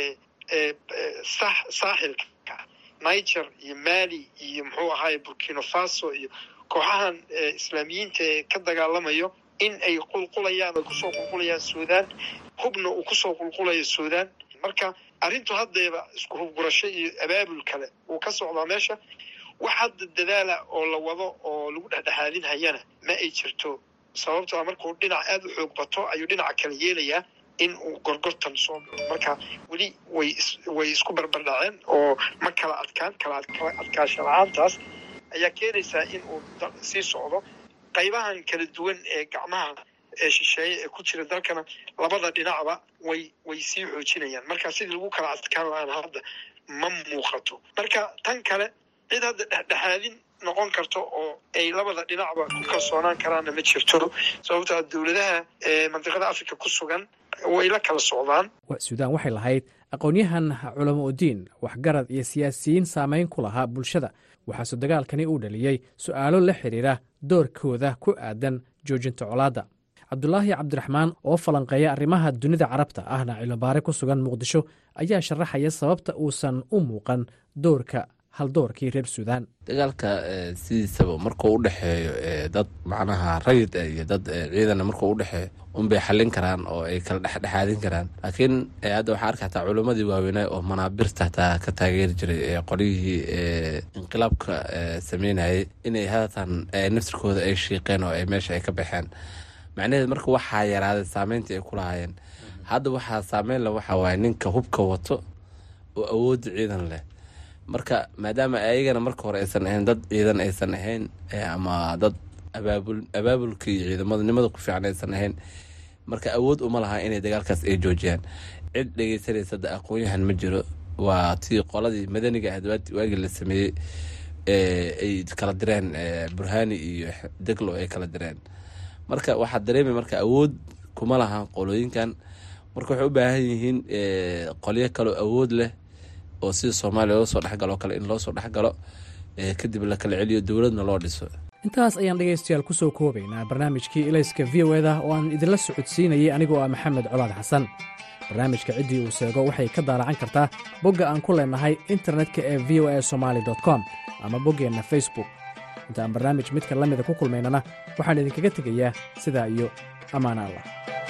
Speaker 10: saaxilka niger iyo mali iyo muxuu ahaay burkina faso iyo kooxahan islaamiyiinta ee ka dagaalamayo in ay qulqulayaan ay kusoo qulqulayaan suudaan hubna uu kusoo qulqulayo suudaan marka arrintu haddeeba isku hubgurasho iyo abaabul kale uu ka socdaa meesha wax hadda dadaala oo la wado oo lagu dhexdhexaadin hayana ma ay jirto sababtoo markuu dhinac aada u xoog bato ayuu dhinaca kale yeelayaa in uu gorgortan soo galo marka weli way way isku barbardhaceen oo ma kala adkaan kala adkaasho la-aantaas ayaa keenaysaa in uu sii socdo qaybahan kala duwan ee gacmaha ee shisheeye ee ku jira dalkana labada dhinacba way way sii xoojinayaan marka sidii lagu kala adkaan lahaan hadda ma muuqato marka tan kale cid hadda dhexdhexaadin noqon karto oo ay labada dhinacba ku kalsoonaan karaanna ma jirto sababtoo dowladaha ee mandiqada afrika ku sugan way la kala socdaan
Speaker 5: suudaan waxay lahayd aqoon-yahan culamo udiin waxgarad iyo siyaasiyiin saamayn ku lahaa bulshada waxaase dagaalkani uu dhaliyey su'aalo la xidhiira doorkooda ku aadan joojinta colaadda cabdulaahi cabdiraxmaan oo falanqeeya arrimaha dunida carabta ahna cilobaare ku sugan muqdisho ayaa sharaxaya sababta uusan u muuqan doorka haldoorkii reer suudaan
Speaker 11: dagaalka sidiisaba markuu u dhexeeyo dad macnaha rayid iyo dad ciidana markuu u dhexeeyo unbay xallin karaan oo ay kala dhexdhexaadin karaan laakiin hadda waxaa arka hataa culimmadii waaweynaa oo manaabirta hataa ka taageeri jiray qolyihii inqilaabka sameynayay inay hadatan naftirkooda ay shiiqeen oo ay meesha ay ka baxeen macnaheed marka waxaa yaraaday saameyntii ay ku lahaayeen hadda waxaa saameyn le waxaa waaye ninka hubka wato oo awoodda ciidan leh marka maadaama ayagana marka hore aysan ahayn dad ciidan aysan ahayn ama dad abaabul abaabulka iyo ciidamadnimada ku fiican aysan ahayn marka awood uma laha inay dagaalkaas ay joojiyaan cid dhegeysanaysa da aqoon-yahan ma jiro waa tii qoladii madaniga ah waagii la sameeyey ay kala direen burhani iyo deglo ay kala direen marka waxaa dareemay marka awood kuma laha qolooyinkan marka waxay u baahan yihiin qolyo kaloo awood leh oo sida soomaaliya loo soo dhexgalo kale in loo soo dhexgalo kadib la kala celiyo dowladna loo dhiso
Speaker 5: intaas ayaan dhegaystayaal ku soo koobaynaa barnaamijkii ilayska v o eda oo aan idinla socodsiinayay anigoo ah maxamed colaad xasan barnaamijka ciddii uu seego waxay ka daalacan kartaa bogga aan ku leenahay internetka ee v o a somaali dot com ama boggeenna facebook inta aan barnaamij midka la mida ku kulmaynana waxaan idinkaga tegayaa sidaa iyo ammaan allah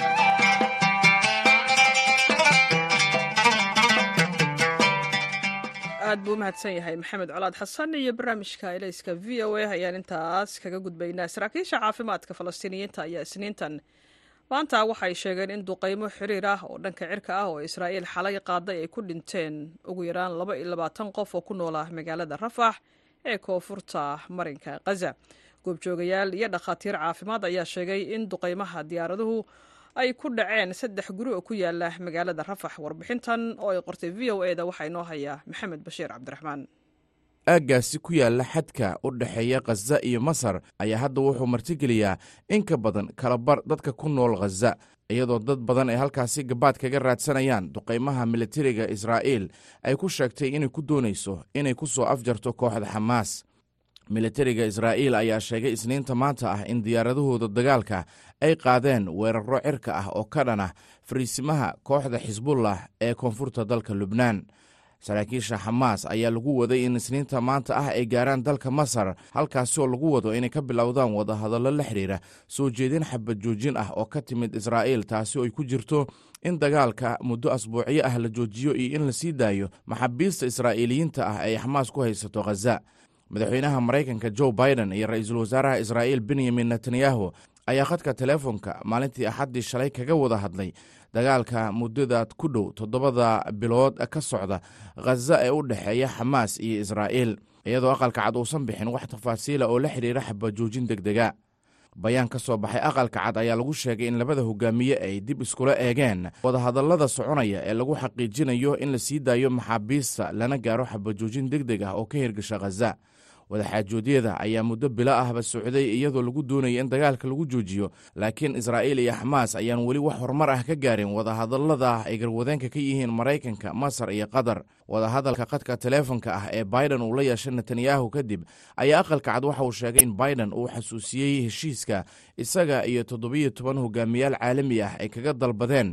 Speaker 1: aad buu u mahadsan yahay maxamed colaad xasan iyo barnaamijka ilayska v o a ayaan intaas kaga gudbaynaa saraakiisha caafimaadka falastiiniyiinta ayaa isniintan maanta waxay sheegeen in duqaymo xiriir ah oo dhanka cirka ah oo israa'iil xalay qaaday ay ku dhinteen ugu yaraan laba iyo labaatan qof oo ku noola magaalada rafax ee koonfurta marinka khaza goobjoogayaal iyo dhakhaatiir caafimaad ayaa sheegay in duqaymaha diyaaraduhu ay ku dhaceen saddex guri oo ku yaala magaalada rafax warbixintan oo ay qortay v o eda waxaa inoo hayaa maxamed bashiir cabdiraxmaan
Speaker 12: aaggaasi ku yaalla xadka u dhexeeya khaza iyo masar ayaa hadda wuxuu martigeliyaa in ka badan kalabar dadka ku nool khaza iyadoo dad badan ay halkaasi gabaad kaga raadsanayaan duqaymaha militariga israa'iil ay ku sheegtay inay ku doonayso inay ku soo afjarto kooxda xamaas militariga israa'iil ayaa sheegay isniinta maanta ah in diyaaradahooda dagaalka ay qaadeen weeraro cirka ah oo ka dhan ah fariisimaha kooxda xisbullah ee koonfurta dalka lubnaan saraakiisha xamaas ayaa lagu waday in isniinta maanta ah ay gaaraan dalka masar halkaasi oo lagu wado inay ka bilowdaan wadahadallo la xidhiira soo jeedin xabad joojin ah oo ka timid israa'iil taasi oo ay ku jirto in dagaalka muddo asbuucyo ah la joojiyo iyo in la sii daayo maxaabiista israa'iiliyiinta ah ay xamaas ku haysato khaza madaxweynaha maraykanka joe biden iyo ra-iisul wasaaraha israa'iil benyamin netanyahu ayaa khadka teleefonka maalintii axaddii shalay kaga wada hadlay dagaalka muddadaad ku dhow toddobada bilood ka socda khaza ee u dhexeeya xamaas iyo israa'iil iyadoo aqalka cad uusan bixin wax tafaasiila oo la xidhiira xabajoojin degdega bayaan ka soo baxay aqalka cad ayaa lagu sheegay in labada hogaamiye ay dib iskula eegeen wadahadallada soconaya ee lagu xaqiijinayo in la sii daayo maxaabiista lana gaaro xabajoojin degdeg ah oo ka hirgasha khaza wadaxaajoodyada ayaa muddo bilo ahba socday iyadoo lagu doonaya in dagaalka lagu joojiyo laakiin israa'iil iyo xamaas ayaan weli wax horumar ah ka gaarin wadahadallada ay garwadeenka ka yihiin maraykanka masar iyo qatar wadahadalka khadka teleefonka ah ee biden uu la yeeshay netanyahu kadib ayaa aqalka cad waxa uu sheegay in biden uu xasuusiyey heshiiska isaga iyo toddobiyo toban hogaamiyaal caalami ah ay kaga dalbadeen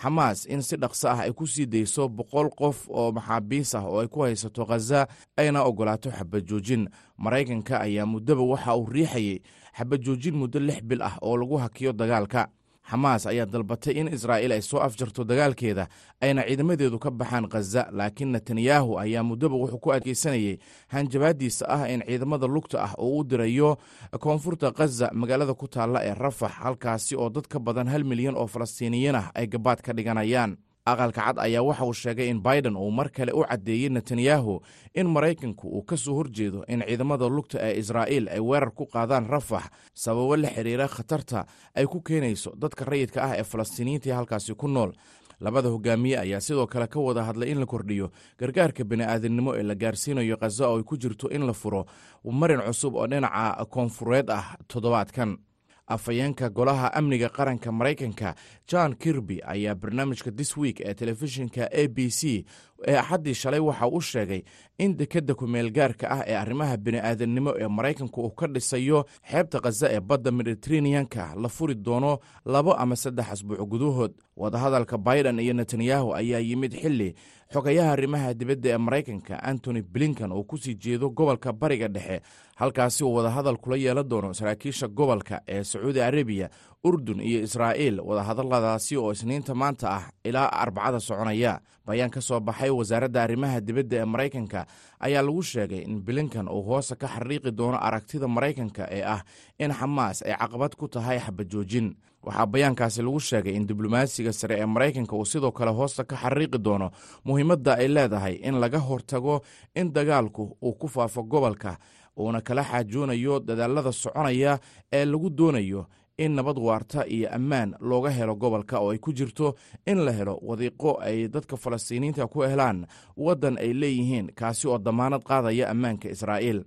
Speaker 12: xamaas in si dhaqso ah ay ku sii dayso boqol qof oo maxaabiis ah oo ay ku haysato khaza ayna ogolaato xabajoojin. maraykanka ayaa muddaba waxa uu riixayey xabajoojin muddo lix bil ah oo lagu hakiyo dagaalka. xamaas ayaa dalbatay in israa'iil ay soo afjarto dagaalkeeda ayna ciidamadeedu ka baxaan khaza, laakiin netanyahu ayaa muddaba wuxuu ku adkeysanayey hanjabaadiisa ah in ciidamada lugta ah oo u dirayo koonfurta khaza magaalada ku taalla ee rafax, halkaasi oo dad ka badan hal milyan oo falastiiniyiin ah ay gabaad ka dhiganayaan. aqalka cad ayaa waxa uu sheegay in biden uu mar kale u caddeeyey netanyahu in maraykanku uu ka soo horjeedo in ciidamada lugta ee israa'iil ay weerar ku qaadaan rafax sababo la xiriira khatarta ay ku keenayso dadka rayidka ah ee falastiiniyiinta ee halkaasi ku nool. labada hogaamiye ayaa sidoo kale ka wada hadlay in la kordhiyo gargaarka bini'aadamnimo ee la gaarsiinayo khaza oo ay ku jirto in la furo marin cusub oo dhinaca koonfureed ah toddobaadkan. afhayeenka golaha amniga qaranka maraykanka john kirby ayaa barnaamijka this week ee telefishinka a b c ee axaddii shalay waxa uu sheegay in dekedda kumeelgaarka ah ee arrimaha bini'aadanimo ee maraykanku uu ka dhisayo xeebta khaza ee badda mediteraneanka la furi doono labo ama saddex asbuuc gudahood. wadahadalka biden iyo netanyahu ayaa yimid xilli xogayaha arrimaha dibadda ee maraykanka antony blinkan uu kusii jeedo gobolka bariga dhexe, halkaasi uu wadahadal kula yeelan doono saraakiisha gobolka ee sacuudi arabiya, urdun iyo israa'iil. wadahadalladaasi oo isniinta maanta ah ilaa arbacada soconaya. bayaan ka soo baxay wasaaradda arrimaha dibadda ee maraykanka ayaa lagu sheegay in blinkan uu hoosta ka xariiqi doono aragtida maraykanka ee ah in xamaas ay caqabad ku tahay xabajoojin. waxaa bayaankaasi lagu sheegay in diblomaasiga sare ee maraykanka uu sidoo kale hoosta ka xariiqi doono muhiimadda ay leedahay in laga hortago in dagaalku uu ku faafo gobolka, uuna kala xaajoonayo dadaalada soconaya ee lagu doonayo in nabad waarta iyo ammaan looga helo gobolka, oo ay ku jirto in la helo wadiiqo ay dadka falastiiniinta ku helaan waddan ay leeyihiin, kaasi oo damaanad qaadaya ammaanka israa'iil.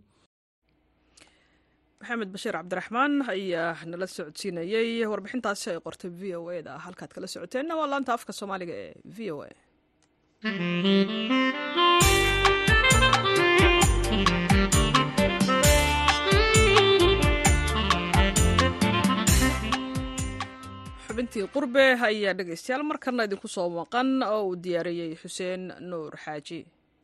Speaker 1: maxamed bashiir cabdiraxmaan ayaa nala socodsiinayey warbixintaasi ay qortay v o e da halkaad kala socoteenna waa laanta afka soomaaliga ee v o e. xubintii qurbe ayaa dhegaystayaal markana idinku soo maqan oo uu diyaariyey xuseen nuur xaaji.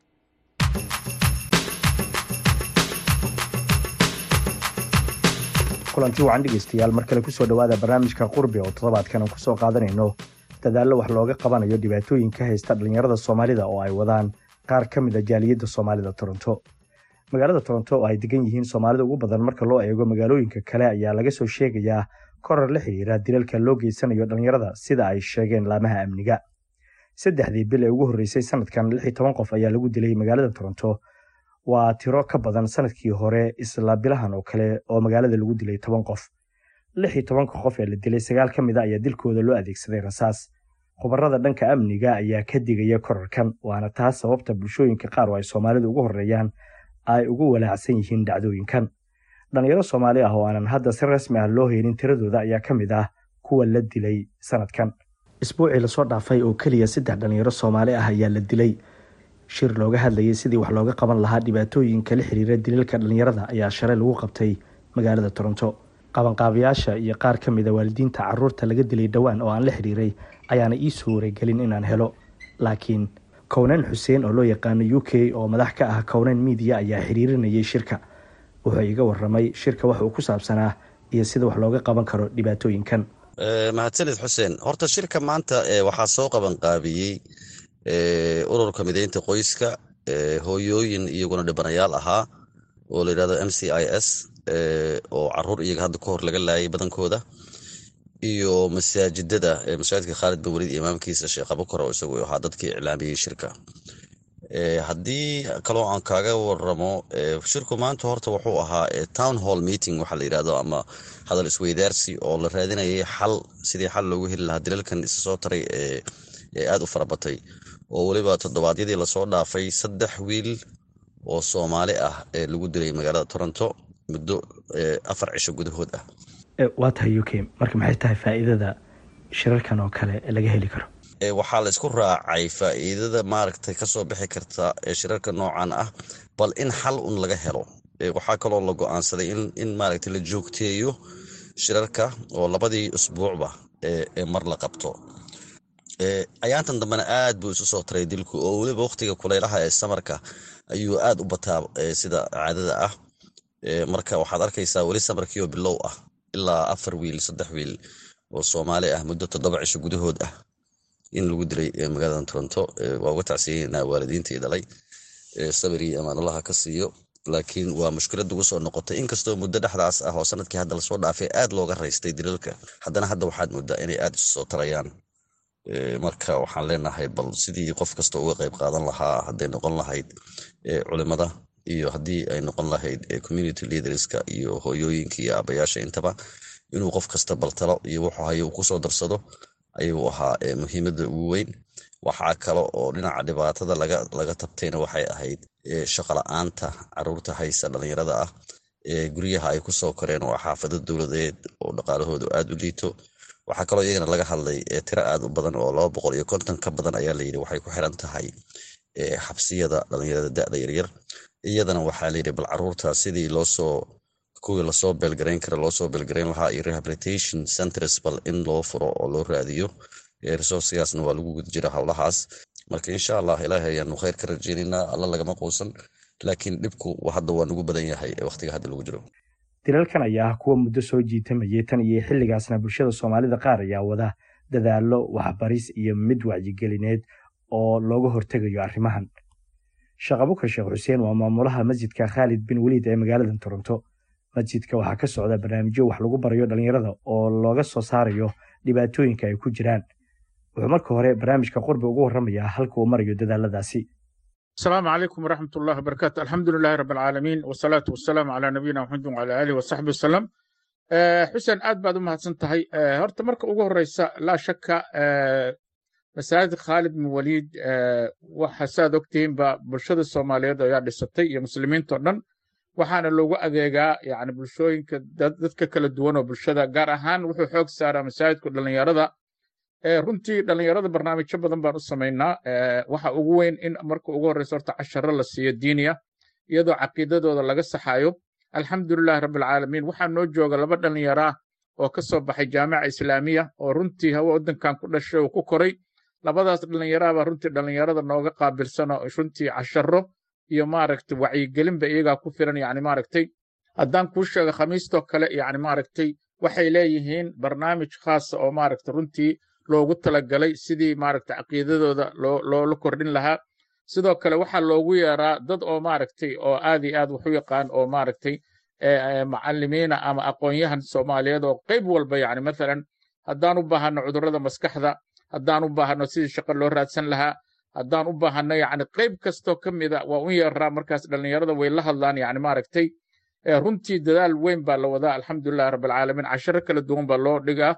Speaker 13: kulanti wacan dhegeystayaal mar kale kusoo dhowaada barnaamijka qurbi oo toddobaadkan aan kusoo qaadanayno dadaallo wax looga qabanayo dhibaatooyinka haysta dhallinyarada soomaalida oo ay wadaan qaar ka mid a jaaliyadda soomaalida toronto. magaalada toronto oo ay degan yihiin soomaalida ugu badan marka loo eego magaalooyinka kale ayaa laga soo sheegayaa korar la xiriira dilalka loo geysanayo dhallinyarada sida ay sheegeen laamaha amniga. saddexdii bil ee ugu horreysay sanadkan lix iyo toban qof ayaa lagu dilay magaalada toronto, waa tiro ka badan sanadkii hore isla bilahan oo kale oo magaalada lagu dilay toban qof. lix iyo tobanka qof ee la dilay sagaal ka mid a ayaa dilkooda loo adeegsaday rasaas. khubarada dhanka amniga ayaa ka digaya korarkan, waana taas sababta bulshooyinka qaar oo ay soomaalidu ugu horreeyaan ay ugu walaacsan yihiin dhacdooyinkan. dhalinyaro soomaali ah oo aanan hadda si rasmi ah loo haynin tiradooda ayaa ka mid ah kuwa la dilay sanadkan. isbuucii lasoo dhaafay oo keliya saddex dhalinyaro soomaali ah ayaa la dilay. shir looga hadlayay sidii wax looga qaban lahaa dhibaatooyinka la xiriira dilalka dhalinyarada ayaa shalay lagu qabtay magaalada toronto. qabanqaabayaasha iyo qaar ka mid a waalidiinta caruurta laga dilay dhowaan oo aan la xiriiray ayaana ii suurogelin inaan helo, laakiin kownayn xuseen oo loo yaqaano u k oo madax ka ah kownayn miidiya ayaa xiriirinayay shirka. wuxuu iga waramay shirka wax uu ku saabsanaa iyo sida wax looga qaban karo dhibaatooyinkan.
Speaker 14: mahadsanid xuseen. horta shirka maanta waxaa soo qaban qaabiyey ururka mideynta qoyska, hooyooyin iyaguna dhibanayaal ahaa oo la yidhahdo m c i s oo caruur iyaga hadda ka hor laga laayay badankooda, iyo masaajidada masaajidka khaalid bin waliid imaamkiisa sheekh abukar oo isagu ahaa dadkii iclaamiyey shirka. haddii kaloo aan kaaga waramo, shirku maanta horta wuxuu ahaa town hall meeting waxaa la yidhahdo, ama hadal isweydaarsi oo la raadinayay xal, sidii xal loogu heli lahaa dilalkan isa soo taray ee aada u farabatay, oo weliba toddobaadyadii lasoo dhaafay saddex wiil oo soomaali ah ee lagu dilay magaalada toronto muddo afar cisho gudahood ah.
Speaker 13: waa tahay u k, marka maxay tahay faa'iidada shirarkan oo kale laga heli karo?
Speaker 14: waxaa la isku raacay faa'iidada maaragtay kasoo bixi karta ee shirarka noocan ah, bal in xal un laga helo. waxaa kaloo la go-aansaday in in maaragtay la joogteeyo shirarka oo labadii usbuucba ee mar la qabto. ayaantan dambena aad buu isu soo taray dilku oo weliba waqtiga kulaylaha ee samarka ayuu aad u bataa sida caadada ah. marka waxaad arkaysaa weli samarkiioo bilow ah ilaa afar wiil saddex wiil oo soomaali ah muddo toddoba cisho gudahood ah in lagu dilay magaalada Toronto. waa uga tacsiyeynaa waalidiintii dhalay, sabir iyo amaan Allah ka siiyo. laakiin waa mushkilad ugu soo noqotay inkastoo muddo dhexdaas ah oo sanadkii hadda lasoo dhaafay aad looga raystay dilalka, haddana hadda waxaad moodaa inay aad isu soo tarayaan. marka waxaan leenahay bal sidii qof kasta uga qayb qaadan lahaa, hadday noqon lahayd culimada iyo haddii ay noqon lahayd community leaderska iyo hooyooyinka iyo aabayaasha intaba, inuu qof kasta baltalo iyo wuxuu hayo uu kusoo darsado ayuu ahaa muhiimadda ugu weyn. waxaa kale oo dhinaca dhibaatada laga laga tabtayna waxay ahayd shaqo la'aanta caruurta haysa dhalinyarada ah ee guryaha ay ku soo koreen oo xaafado dowladeed oo dhaqaalahoodu aad u liito. waxaa kaloo iyagana laga hadlay tiro aad u badan oo laba boqol iyo konton ka badan ayaa la yidhi waxay ku xiran tahay xabsiyada dhalinyarada da'da yaryar. iyadana waxaa la yidhi bal caruurta sidii loo soo kuwii lasoo beelgarayn kara loo soo beelgarayn lahaa iyo rehabilitation centers bal in loo furo oo loo raadiyo. resourcegaasna waa lagu guda jira howlahaas. marka insha allah ilaahay ayaanu khayr ka rajaynaynaa, alla lagama quusan, laakiin dhibku hadda waa nagu badan yahay waqtiga hadda lagu jiro.
Speaker 13: dilalkan ayaa ah kuwa muddo soo jiitamayay tan iyo xilligaasna bulshada soomaalida qaar ayaa wada dadaallo waxbaris iyo mid wacyigelineed oo looga hortegayo arrimahan. Sheekh Abubakar Sheekh Xuseen waa maamulaha masjidka Khalid bin Waliid ee magaalada Toronto. masjidka waxaa ka socda barnaamijyo wax lagu barayo dhalinyarada oo looga soo saarayo dhibaatooyinka ay ku jiraan. wuxuu marka hore barnaamijka qurbi ugu warramayaa halka uu marayo dadaaladaasi.
Speaker 15: السلام عليكم ورحمة الله وبركاته. الحمد لله رب العالمين والصلاة والسلام على نبينا محمد وعلى آله وصحبه وسلم. أه حسين aad baad u mahadsantahay. أه horta marka ugu horeysa laa shaka أه masaajid Khalid bin Waliid أه waxa saad ogtihiin ba bulshada Soomaaliyeed ayaa dhisatay iyo muslimiinta dhan, waxaana loogu adeegaa yani bulshooyinka dadka kala duwan oo bulshada gaar ahaan wuxuu xoog saaraa masaajidka dhalinyarada. runtii dhalinyarada barnaamijyo badan baan u samaynaa. waxa ugu weyn in marka ugu horeysa horta casharo la siiyo diiniya iyadoo caqiidadooda laga saxayo. alxamdulilahi rabbilcaalamiin waxaa noo jooga laba dhalinyara oo ka soo baxay jaamica islaamiya oo runtii hawa waddankan ku dhashay oo ku koray. labadaas dhalinyaraha baa runtii dhalinyarada nooga qaabilsano runtii casharo iyo maaragtay wacyigelinba iyagaa ku filan. yani maaragtay haddaan kuu sheego khamiistoo kale yani maaragtay waxay leeyihiin barnaamij khaasa oo maaragtay runtii loogu talagalay sidii maaragtay caqiidadooda loo loo kordhin lahaa. sidoo kale waxaa loogu yeeraa dad oo maaragtay oo aad iyo aad wax u yaqaan oo maaragtay macallimiina ama aqoon-yahan Soomaaliyeed oo qayb walba yani maalan haddaan u baahano cudurrada maskaxda, haddaan u baahano sidii shaqo loo raadsan lahaa, haddaan u baahano yani qayb kastoo ka mida waa u yeeraa. markaas dhalinyarada way la hadlaan yani maaragtay runtii dadaal weyn baa la wadaa. alxamdulilahi rabbilcaalamiin casharo kala duwan baa loo dhigaa.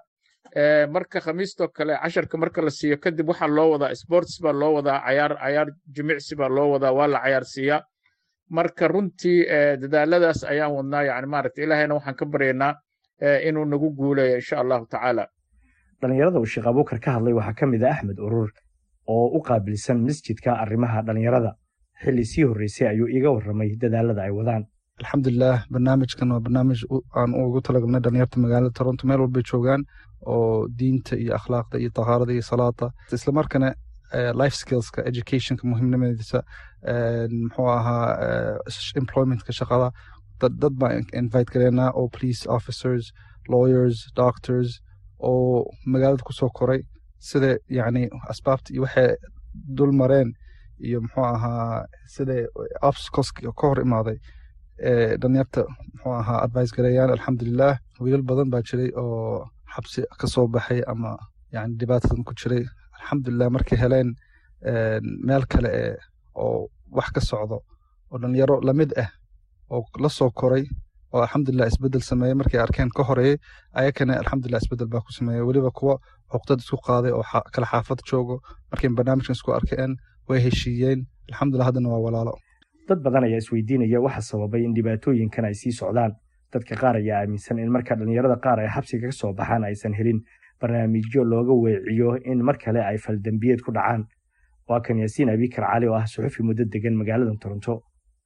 Speaker 15: marka khamiistoo kale casharka marka la siiyo kadib waxaa loo wadaa sports baa loo wadaa, cayaar cayaar jimicsi baa loo wadaa, waa la cayaarsiiyaa. marka runtii dadaaladaas ayaan wadnaa yani maaragtay ilaahayna waxaan ka baryaynaa inuu nagu guuleeyo insha allahu tacaala.
Speaker 13: dhalinyarada uu Sheekh Abubakar ka hadlay waxaa ka mid ah Axmed Urur oo u qaabilsan masjidka arrimaha dhalinyarada. xilli sii horreysay ayuu iga warramay dadaalada ay wadaan.
Speaker 16: alxamdulilah barnaamijkan waa barnaamij aan ugu talagalnay dhalinyarta magaalada Toronto meel walbay joogaan oo diinta iyo akhlaaqda iyo tahaarada iyo salaada isla markaana life skillska educationka muhiimnimadiisa muxuu ahaa employmentka shaqada dad baan invite gareynaa oo police officers, lawyers, doctors oo magaalada kusoo koray sida yani asbaabta iyo waxay dul mareen iyo muxuu ahaa sida obstacles ka hor imaaday dhalinyarta muxuu ahaa advice gareeyaan. alxamdulilah wiilal badan baa jiray oo xabsi ka soo baxay ama yani dhibaatadan ku jiray. alxamdulilah markay heleen meel kale eh oo wax ka socdo oo dhalinyaro lamid ah oo la soo koray oo alxamdulilah isbedel sameeyey markay arkeen ka horeeyey ayakana alxamdulilah isbedel baa ku sameeyey. weliba kuwa cuqdad isku qaaday oo kala xaafad joogo markay barnaamijkan isku arkeen way heshiiyeen. alxamdulilah haddana waa walaalo.
Speaker 13: dad badan ayaa isweydiinaya waxa sababay in dhibaatooyinkan ay sii socdaan. dadka qaar ayaa aaminsan in marka dhalinyarada qaar ay xabsiga ka soo baxaan aysan helin barnaamijyo looga weeciyo in mar kale ay faldambiyeed ku dhacaan. waa kan Yaasiin Abikar Cali oo ah suxufi muddo degan magaalada Toronto.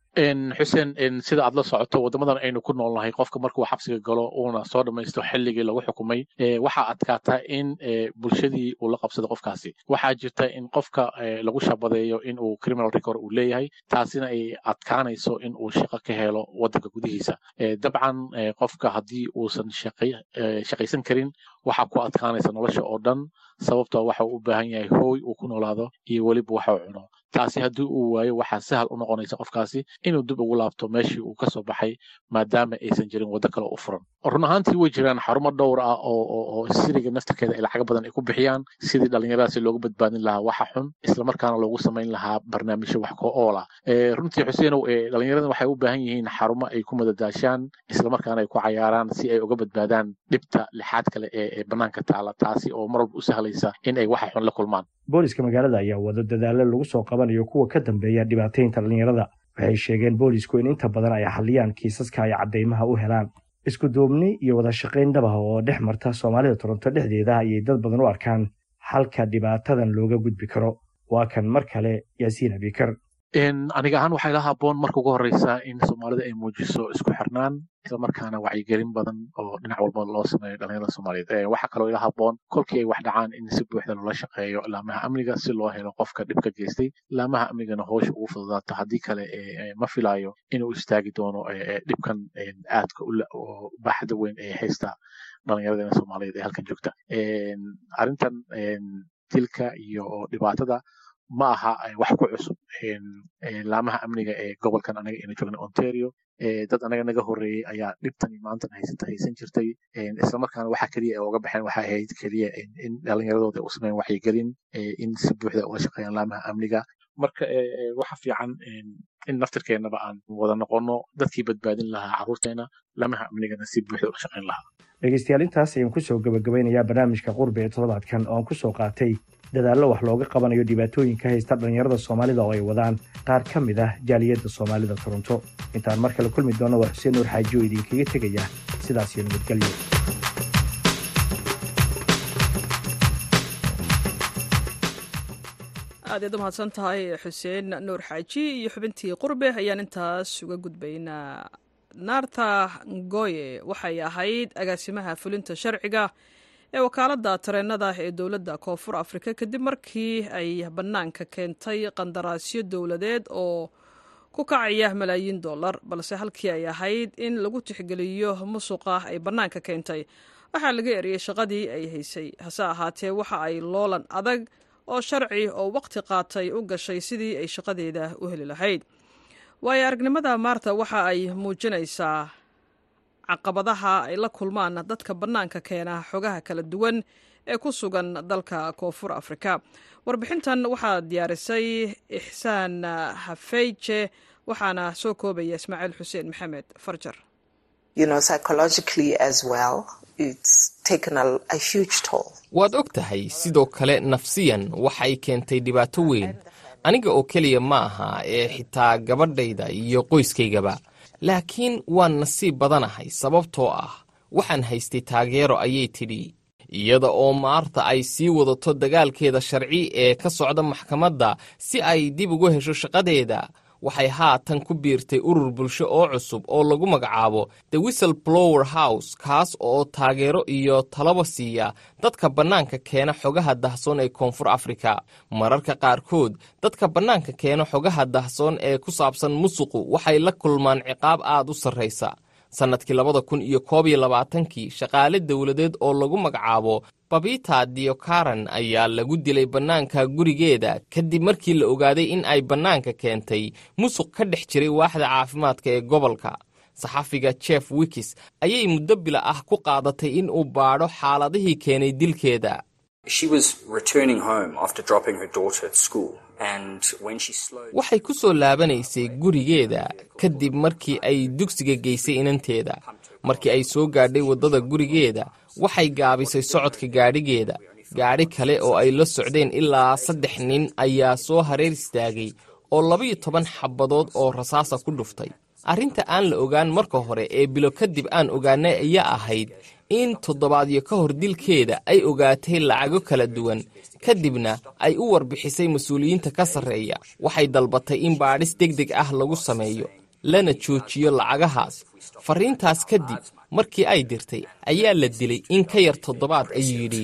Speaker 17: xuseen sida aad la socoto waddamadan aynu ku noolnahay qofka markuu xabsiga galo uuna soo dhammaysto xilligii lagu xukumay waxaa adkaataa in bulshadii uu la qabsado qofkaasi waxaa jirta in qofka lagu shabadeeyo in uu criminal record uu leeyahay taasina ay adkaanayso in uu shaqo ka helo waddanka gudihiisa dabcan qofka haddii uusan shaqaysan karin waxaa ku adkaanaysa nolosha oo dhan sababtoo waxa uu u baahan yahay hooy uu ku noolaado iyo weliba waxa uu cuno taasi haddii uu waayo waxaa sahal u noqonaysa qofkaasi inuu dib ugu laabto meeshii uu ka soo baxay maadaama aysan jirin waddo kale u furan run ahaantii way jiraan xarumo dhowr ah oo siriga naftirkeeda ay lacag badan ay ku bixiyaan sidii dhallinyaradaasi loogu badbaadin lahaa waxa xun islamarkaana loogu samayn lahaa barnaamijyo wax ko oola runtii xuseenow dhallinyarada waxay u baahan yihiin xarumo ay ku madadaashaan islamarkaana ay ku cayaaraan si ay uga badbaadaan dhibta lixaad kale ee bannaanka taala taasi oo mar walba u sahlaysa in ay waxa xun la kulmaan
Speaker 13: booliska magaalada ayaa wada dadaalo lagu soo qabanayo kuwa ka dambeeya dhibaataynta dhallinyarada waxay sheegeen boolisku in inta badan ay xalliyaan kiisaska ay caddaymaha u helaan isku duubni iyo wada shaqayn dhabaha oo dhex marta soomaalida toronto dhexdeeda ayay dad badan u arkaan xalka dhibaatadan looga gudbi karo waa kan mar kale yaasiin abikar
Speaker 17: aniga ahaan waxay la haboon marka ugu horreysa in soomaalida ay muujiso isku xirnaan islamarkaana wacyigelin badan oo dhinac walba loo sameeyo dhallinyarada soomaaliyeed waxaa kaloo ila haboon kolkii ay wax dhacaan in si buuxda loola shaqeeyo laamaha amniga si loo helo qofka dhibka geystay laamaha amnigana howsha ugu fududaato haddii kale ma filaayo inuu istaagi doono dhibkan aadka oo baaxda weyn ee haysta dhallinyaradena soomaaliyeed ee halkan joogta arrintan dilka iyo dhibaatada ma aha wax ku cusub laamaha amniga ee gobolkan anaga ina joogna ontario dad anaga naga horreeyey ayaa dhibtan maantan haysata haysan jirtay islamarkaana waxa keliya ay uga baxeen waxay ahayd keliya in dhallinyaradooda u sameyn wacyigelin in si buuxda ula shaqeeyaan laamaha amniga marka waxa fiican in naftirkeennaba aan wada noqono dadkii badbaadin lahaa carruurteena laamaha amnigana si buuxda ula shaqeyn lahaa
Speaker 13: dhegeystayaal intaas ayaan kusoo gabagabeynayaa barnaamijka qurbi ee toddobaadkan oo aan kusoo qaatay dadaallo wax looga qabanayo dhibaatooyinka haysta dhallinyarada soomaalida oo ay wadaan qaar ka mid ah jaaliyadda soomaalida toronto intaan mar kale kulmi doonno waa xuseen nuur xaaji oo idinkaga tegaya sidaas iyo nabadgelyo
Speaker 1: aad iad u mahadsan tahay xuseen nuur xaaji iyo xubintii qurbe ayaan intaas uga gudbaynaa naarta ngoye waxay ahayd agaasimaha fulinta sharciga ee wakaaladda tareenada ee dowladda koonfur afrika kadib markii ay bannaanka keentay qandaraasyo dowladeed oo ku kacaya malaayiin dollar balse halkii ay ahayd in lagu tixgeliyo musuqa ay bannaanka keentay waxaa laga eriyey shaqadii ay haysay hase ahaatee waxa ay loolan adag oo sharci oo waqti qaatay u gashay sidii ay shaqadeeda u heli lahayd waayo aragnimada maarta waxa ay muujinaysaa caqabadaha ay la kulmaan dadka bannaanka keena xogaha kala duwan ee ku sugan dalka koonfur afrika warbixintan waxaa diyaarisay ixsaan hafeyje waxaana soo koobaya ismaaciil xuseen maxamed farjar
Speaker 18: waad og tahay sidoo kale nafsiyan waxay keentay dhibaato weyn aniga oo keliya ma aha ee xitaa gabadhayda iyo qoyskaygaba laakiin waan nasiib badanahay sababtoo ah waxaan haystay taageero ayay tidhi iyada oo maarta ay sii wadato dagaalkeeda sharci ee ka socda maxkamadda si ay dib ugu hesho shaqadeeda waxay haatan ku biirtay urur bulsho oo cusub oo lagu magacaabo the whistleblower house kaas oo taageero iyo talaba siiya dadka bannaanka keena xogaha dahsoon ee koonfur afrika mararka qaarkood dadka bannaanka keena xogaha dahsoon ee ku saabsan musuqu waxay la kulmaan ciqaab aad u sarraysa sannadkii labada kun iyo koob iyo labaatankii shaqaale dowladeed oo lagu magacaabo babita diokaran ayaa lagu dilay bannaanka gurigeeda kadib markii la ogaaday in ay bannaanka keentay musuq ka dhex jiray waaxda caafimaadka ee gobolka saxafiga jeff wikis ayay muddo bila ah ku qaadatay in uu baadho xaaladihii keenay dilkeeda waxay ku soo laabanaysay gurigeeda kadib markii ay dugsiga geysay inanteeda markii ay soo gaadhay waddada gurigeeda waxay gaabisay socodka gaadhigeeda gaadhi kale oo ay la socdeen ilaa saddex nin ayaa soo hareer istaagay oo labiyo toban xabadood oo rasaasa ku dhuftay arrinta aan la ogaan marka hore ee bilo kadib aan ogaanay ayaa ahayd in toddobaadyo ka hor dilkeeda ay ogaatay lacago kala duwan kadibna ay u warbixisay mas-uuliyiinta ka sarreeya waxay dalbatay in baadhis deg deg ah lagu sameeyo lana joojiyo lacagahaas. Fariintaas kadib markii ay dirtay ayaa la dilay in ka yar toddobaad, ayuu yidhi.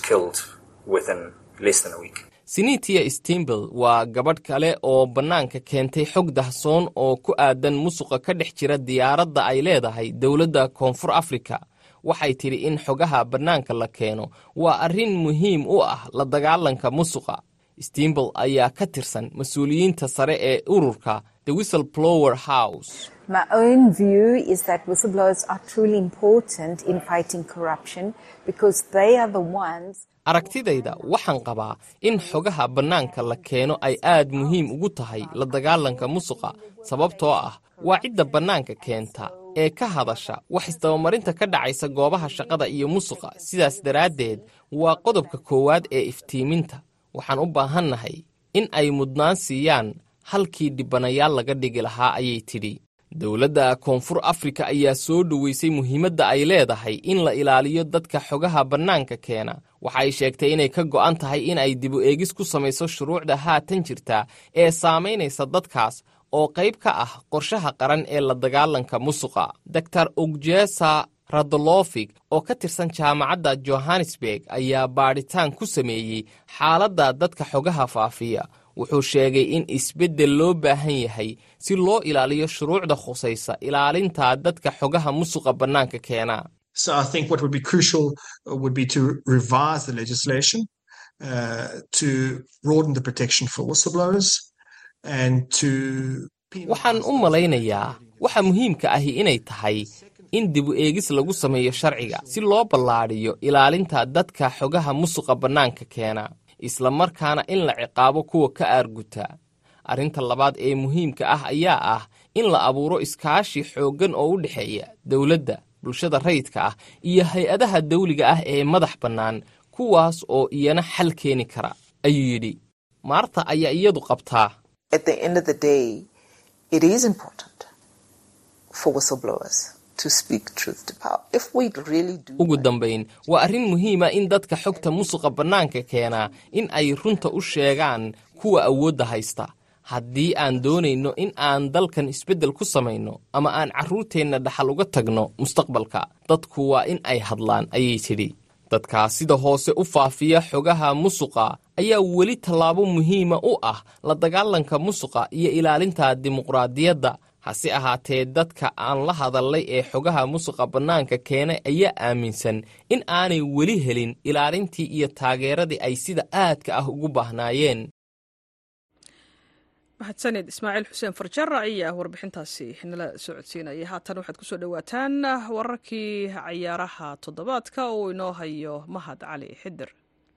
Speaker 18: Sinitia Stimble waa gabadh kale oo bannaanka keentay xog dahsoon oo ku aadan musuqa ka dhex jira diyaaradda ay leedahay dowladda Koonfur Afrika. Waxay tidhi in xogaha bannaanka la keeno waa arrin muhiim u ah la dagaalanka musuqa. Stimble ayaa ka tirsan mas-uuliyiinta sare ee ururka The Whistleblower House.
Speaker 19: My own view is that whistleblowers are truly important in fighting corruption because they are the ones.
Speaker 18: Aragtidayda waxaan qabaa in xogaha bannaanka la keeno ay aad muhiim ugu tahay la dagaalanka musuqa, sababtoo ah waa cidda bannaanka keenta ee ka hadasha wax isdabamarinta ka dhacaysa goobaha shaqada iyo musuqa. Sidaas daraaddeed waa qodobka koowaad ee iftiiminta. Waxaan u baahannahay in ay mudnaan siiyaan halkii dhibanayaal laga dhigi lahaa, ayay tidhi. Dowladda Koonfur Afrika ayaa soo dhoweysay muhiimadda ay leedahay in la ilaaliyo dadka xogaha bannaanka keena. Waxa ay sheegtay inay ka go'an tahay in ay dib u eegis ku samayso shuruucda haatan jirta ee saamaynaysa dadkaas oo qayb ka ah qorshaha qaran ee la dagaalanka musuqa. Doctor Ugjesa Radolovic oo ka tirsan jaamacadda Johannesburg ayaa baadhitaan ku sameeyey xaaladda dadka xogaha faafiya. Wuxuu sheegay in isbeddel loo baahan yahay si loo ilaaliyo shuruucda khusaysa ilaalinta dadka xogaha musuqa bannaanka keena.
Speaker 20: So I think what would be crucial would be to revise the legislation uh, to broaden the protection for whistleblowers and to.
Speaker 18: Waxaan u malaynayaa waxa muhiimka ahi inay tahay in dib u eegis lagu sameeyo sharciga si loo ballaadhiyo ilaalinta dadka xogaha musuqa bannaanka keena, isla markaana in la ciqaabo kuwa ka aarguta. Arrinta labaad ee muhiimka ah ayaa ah in la abuuro iskaashi xooggan oo u dhexeeya dowladda, bulshada rayidka ah iyo hay-adaha dawliga ah ee madax bannaan, kuwaas oo iyana xal keeni kara, ayuu yidhi. Maarta ayaa iyadu qabtaa.
Speaker 21: At the end of the day, it is important for whistleblowers to speak truth to power. If we really do.
Speaker 18: Ugu dambayn, waa arrin muhiima in dadka xogta musuqa bannaanka keena in ay runta u sheegaan kuwa awoodda haysta. Haddii aan doonayno in aan dalkan isbeddel ku samayno ama aan carruurteenna dhaxal uga tagno mustaqbalka, dadku waa in ay hadlaan, ayay tidhi. Dadka sida hoose u faafiya xogaha musuqa ayaa weli tallaabo muhiima u ah la dagaalanka musuqa iyo ilaalinta dimuqraadiyadda. Hase ahaatee, dadka aan la hadallay ee xogaha musuqa bannaanka keenay ayaa aaminsan in aanay weli helin ilaalintii iyo taageeradii ay sida aadka ah ugu baahnaayeen.
Speaker 1: mahadsanid Ismaaciil Xuseen Farjar ayaa warbixintaasi nala soo codsiinayay. Haatan waxaad ku soo dhawaataan wararkii ciyaaraha toddobaadka oo inoo hayo Mahad Cali Xidir.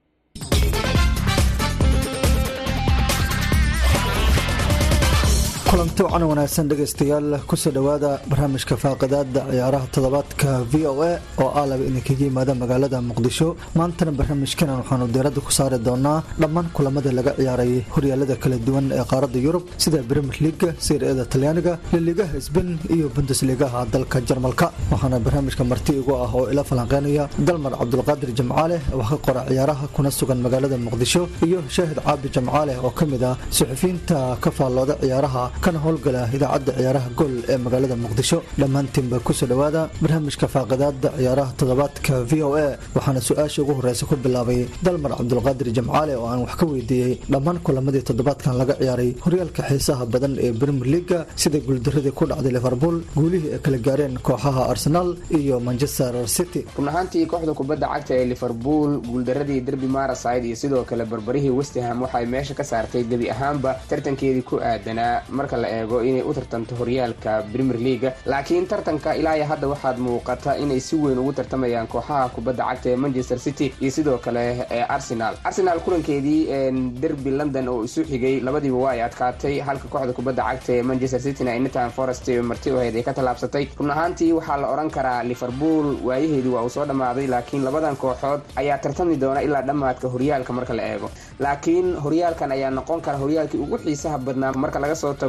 Speaker 22: kulanti wacan wanaagsan dhegaystayaal, kusoo dhowaada barnaamijka faaqidaada ciyaaraha toddobaadka v o a oo ah laba idinkaga yimaada magaalada muqdisho. maantana barnaamijkana waxaanu diiradda ku saari doonaa dhammaan kulamada laga ciyaaray horyaalada kala duwan ee qaaradda yurub sida Premier League, Serie A Talyaaniga, La Liga Spain iyo Bundesliga dalka Jarmalka. waxaana barnaamijka marti igu ah oo ila falanqeynaya Dalmar Cabdulqaadir Jamcaale oo ka qora ciyaaraha kuna sugan magaalada muqdisho, iyo Shaahid Caabi Jamcaale oo kamid ah suxufiyiinta ka faallooda ciyaaraha kana howlgala idaacadda ciyaaraha gool ee magaalada muqdisho. dhammaantiinba kusoo dhowaada barnaamijka faaqidaada ciyaaraha toddobaadka v o a. waxaana su-aasha ugu horeysa ku bilaabay Dalmar Cabdulqaadir Jamcaale oo aan wax ka weydiiyey dhammaan kulamadii toddobaadkan laga ciyaaray horyaalka xiisaha badan ee Premier League, sida guuldaradii ku dhacday Liverpool, guulihii ay kala gaareen kooxaha Arsenal iyo Manchester City.
Speaker 23: run ahaantii kooxda kubadda cagta ee Liverpool guuldaradii derby Merseyside iyo sidoo kale barbarihii West Ham waxay meesha ka saartay gebi ahaanba tartankeedii ku aadanaa marka la eego inay u tartanto horyaalka Premier League. laakiin tartanka ilaa hadda waxaad muuqata inay si weyn ugu tartamayaan kooxaha kubadda cagta ee Manchester City iyo sidoo kale ee Arsenal. Arsenal kulankeedii derby London oo isu xigay labadiiba waa ay adkaatay, halka kooxda kubadda cagta ee Manchester City na Nottingham Forest marti oo ay ka talaabsatay. run ahaantii waxaa la oran karaa Liverpool waayaheedii waa uu soo dhamaaday, laakiin labadan kooxood ayaa tartami doona ilaa dhamaadka horyaalka marka la eego. laakiin horyaalkan ayaa noqon kara horyaalkii ugu xiisaha badnaa marka laga soo tago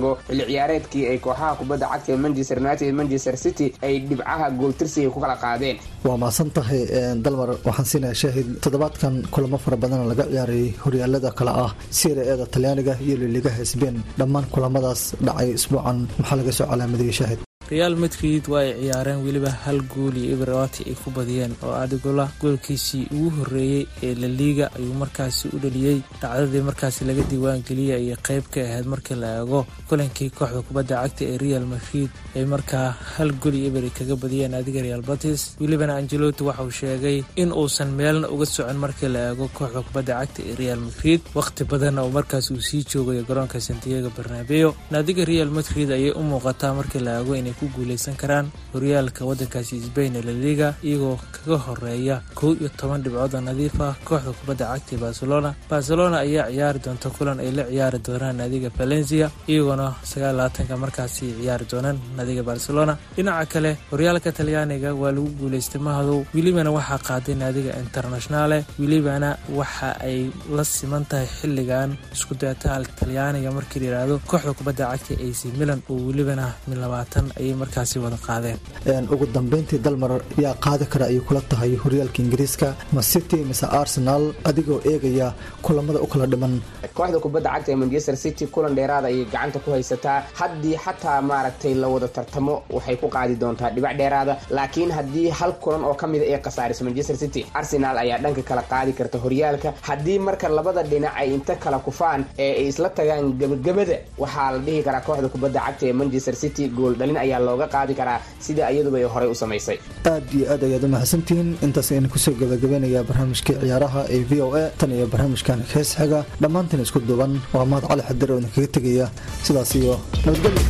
Speaker 23: eego xilli ciyaareedkii ay kooxaha kubadda cagta ee Manchester United iyo Manchester City ay dhibcaha gooltirsiga ku kala qaadeen.
Speaker 22: waa maasan tahay dalmar waxaan siinayaa shaahid toddobaadkan kulamo fara badan laga ciyaaray horyaalada kale ah Serie A Talyaaniga iyo Liga Spain dhammaan kulamadaas dhacay isbuucan maxaa laga soo calaamadiyay shaahid
Speaker 2: Real Madrid way ciyaareen waliba hal gool iyo Everton ay ku badiyeen oo Adegola goolkiisii ugu horeeyay ee La Liga ayuu markaasi u dhaliyay dhacdadii markaasi laga diiwaan geliyay ay qayb ka ahayd markii la eego kulankii kooxda kubadda cagta ee Real Madrid ay markaa hal gool iyo Everton kaga badiyeen adiga Real Betis waliba Ancelotti waxa uu sheegay in uusan meelna uga socon markii la eego kooxda kubadda cagta ee Real Madrid waqti badan oo markaas uu sii joogay garoonka Santiago Bernabeu naadiga Real Madrid ayay u muuqataa markii la eego inay ku guuleysan karaan horyaalka wadankaasi Spain La Liga iyagoo kaga horeeya kow iyo toban dhibcood nadiif ah kooxda kubadda cagta Barcelona Barcelona ayaa ciyaari doonta kulan ay la ciyaari doonaan naadiga Valencia iyagoo sagaal iyo labaatan markaasi ciyaari doonaan naadiga Barcelona dhinaca kale horyaalka Talyaaniga waa lagu guuleystay mahado wilibana waxa qaaday naadiga Internazionale wilibana waxa ay la siman tahay xilligan isku dayata Talyaaniga markii la yiraahdo kooxda kubadda cagta A C Milan oo wilibana min labaatan ay markaasi wada qaadeen
Speaker 22: een ugu dambeyntii dalmar yaa qaadi kara ay kula tahay horyaalka Ingiriiska ma City mise Arsenal adigoo eegaya kulamada u kala dhiman
Speaker 23: kooxda kubadda cagta ee Manchester City kulan dheeraad ay gacanta ku haysataa haddii xataa maaragtay la wada tartamo waxay ku qaadi doontaa dhibac dheeraada laakiin haddii hal kulan oo kamid ah ay qasaariso Manchester City Arsenal ayaa dhanka kala qaadi karta horyaalka haddii marka labada dhinac ay inta kala kufaan ee ay isla tagaan gabagabada waxaa la dhihi karaa kooxda kubadda cagta ee Manchester City gool dhalin ayaa looga qaadi karaa sida iyaduba ay hore u sameysay
Speaker 22: aad iyo aad ayaad u mahadsantihiin intaas ayaan ku soo gabagabeynayaa barnaamijka ciyaaraha ee V O A tan iyo barnaamijkan hees xiga dhammaantiin isku duuban waa Mahad Cali Xadir oo kaga tegaya sidaas iyo nabadgelyo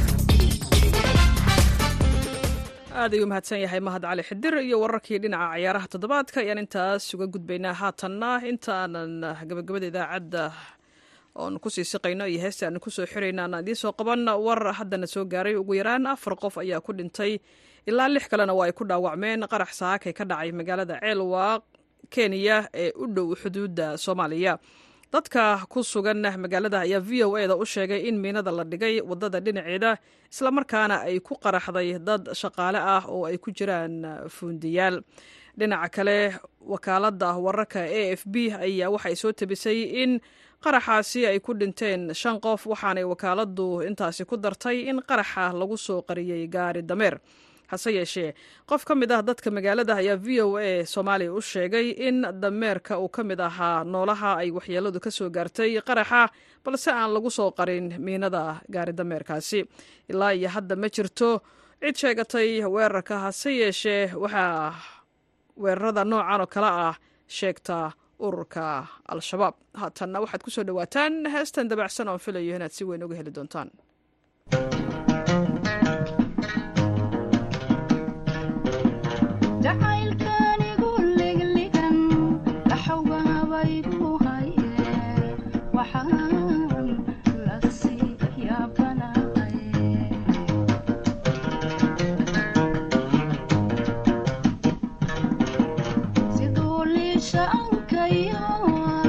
Speaker 1: aad ayuu mahadsan yahay Mahad Cali Xadir iyo wararkii dhinaca ciyaaraha toddobaadka ayaan intaas uga gudbaynaa haatanna intaanan gabagabada idaacadda oon ku sii siqayno iyo heesta aan ku soo xirayna aan idin soo qaban war haddana soo gaaray ugu yaraan afar qof ayaa ku dhintay ilaa lix kalena waa ay ku dhaawacmeen qarax saakay ka dhacay magaalada Ceelwaaq Kenya ee u dhow xuduudda Soomaaliya dadka ku sugan magaalada ayaa V O A da u sheegay in miinada la dhigay wadada dhinaceeda isla markaana ay ku qaraxday dad shaqaale ah oo ay ku jiraan fuundiyaal dhinaca kale wakaaladda wararka A F B ayaa waxay soo tabisay in qaraxaasi ay ku dhinteen shan qof waxaanay wakaaladdu intaasi ku dartay in qaraxa lagu soo qariyay gaari dameer hase yeeshee qof ka mid ah dadka magaalada ayaa V O A Soomaaliya u sheegay in dameerka uu ka mid ahaa noolaha ay waxyeeladu ka soo gaartay qaraxa balse aan lagu soo qarin miinada gaari dameerkaasi ilaa iyo hadda ma jirto cid sheegatay weerarka hase yeeshee waxaa weerarada noocan oo kale ah sheegta ururka Al-Shabaab haatanna waxaad ku soo dhawaataan heestan dabacsan oo filayo inaad si weyn uga heli doontaan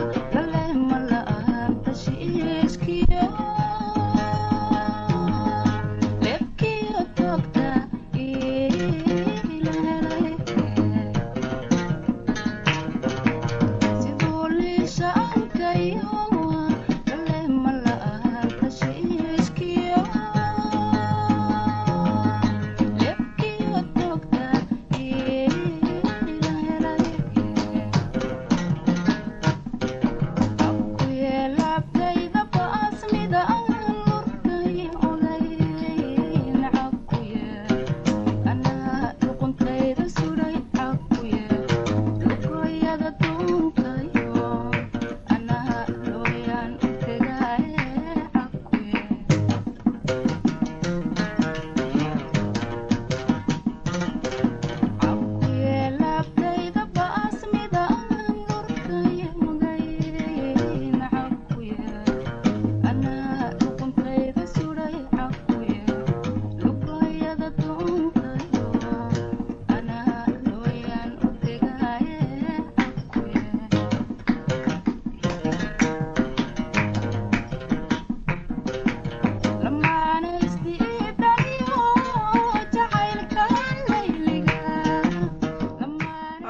Speaker 3: Yeah.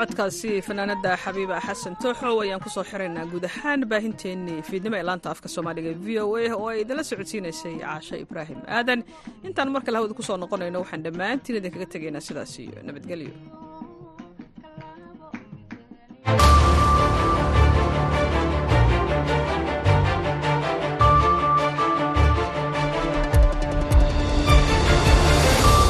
Speaker 1: codkaasi fanaanada xabiiba xasan tooxow ayaan ku soo xiraynaa guud ahaan baahinteennii fiidnimo ee laanta afka soomaaliga v o a oo ay idinla socodsiinaysay caashe ibraahim aadan intaan markale hawada ku soo noqonayno waxaan dhammaantiin idinkaga tegaynaa sidaas iyo nabadgelyo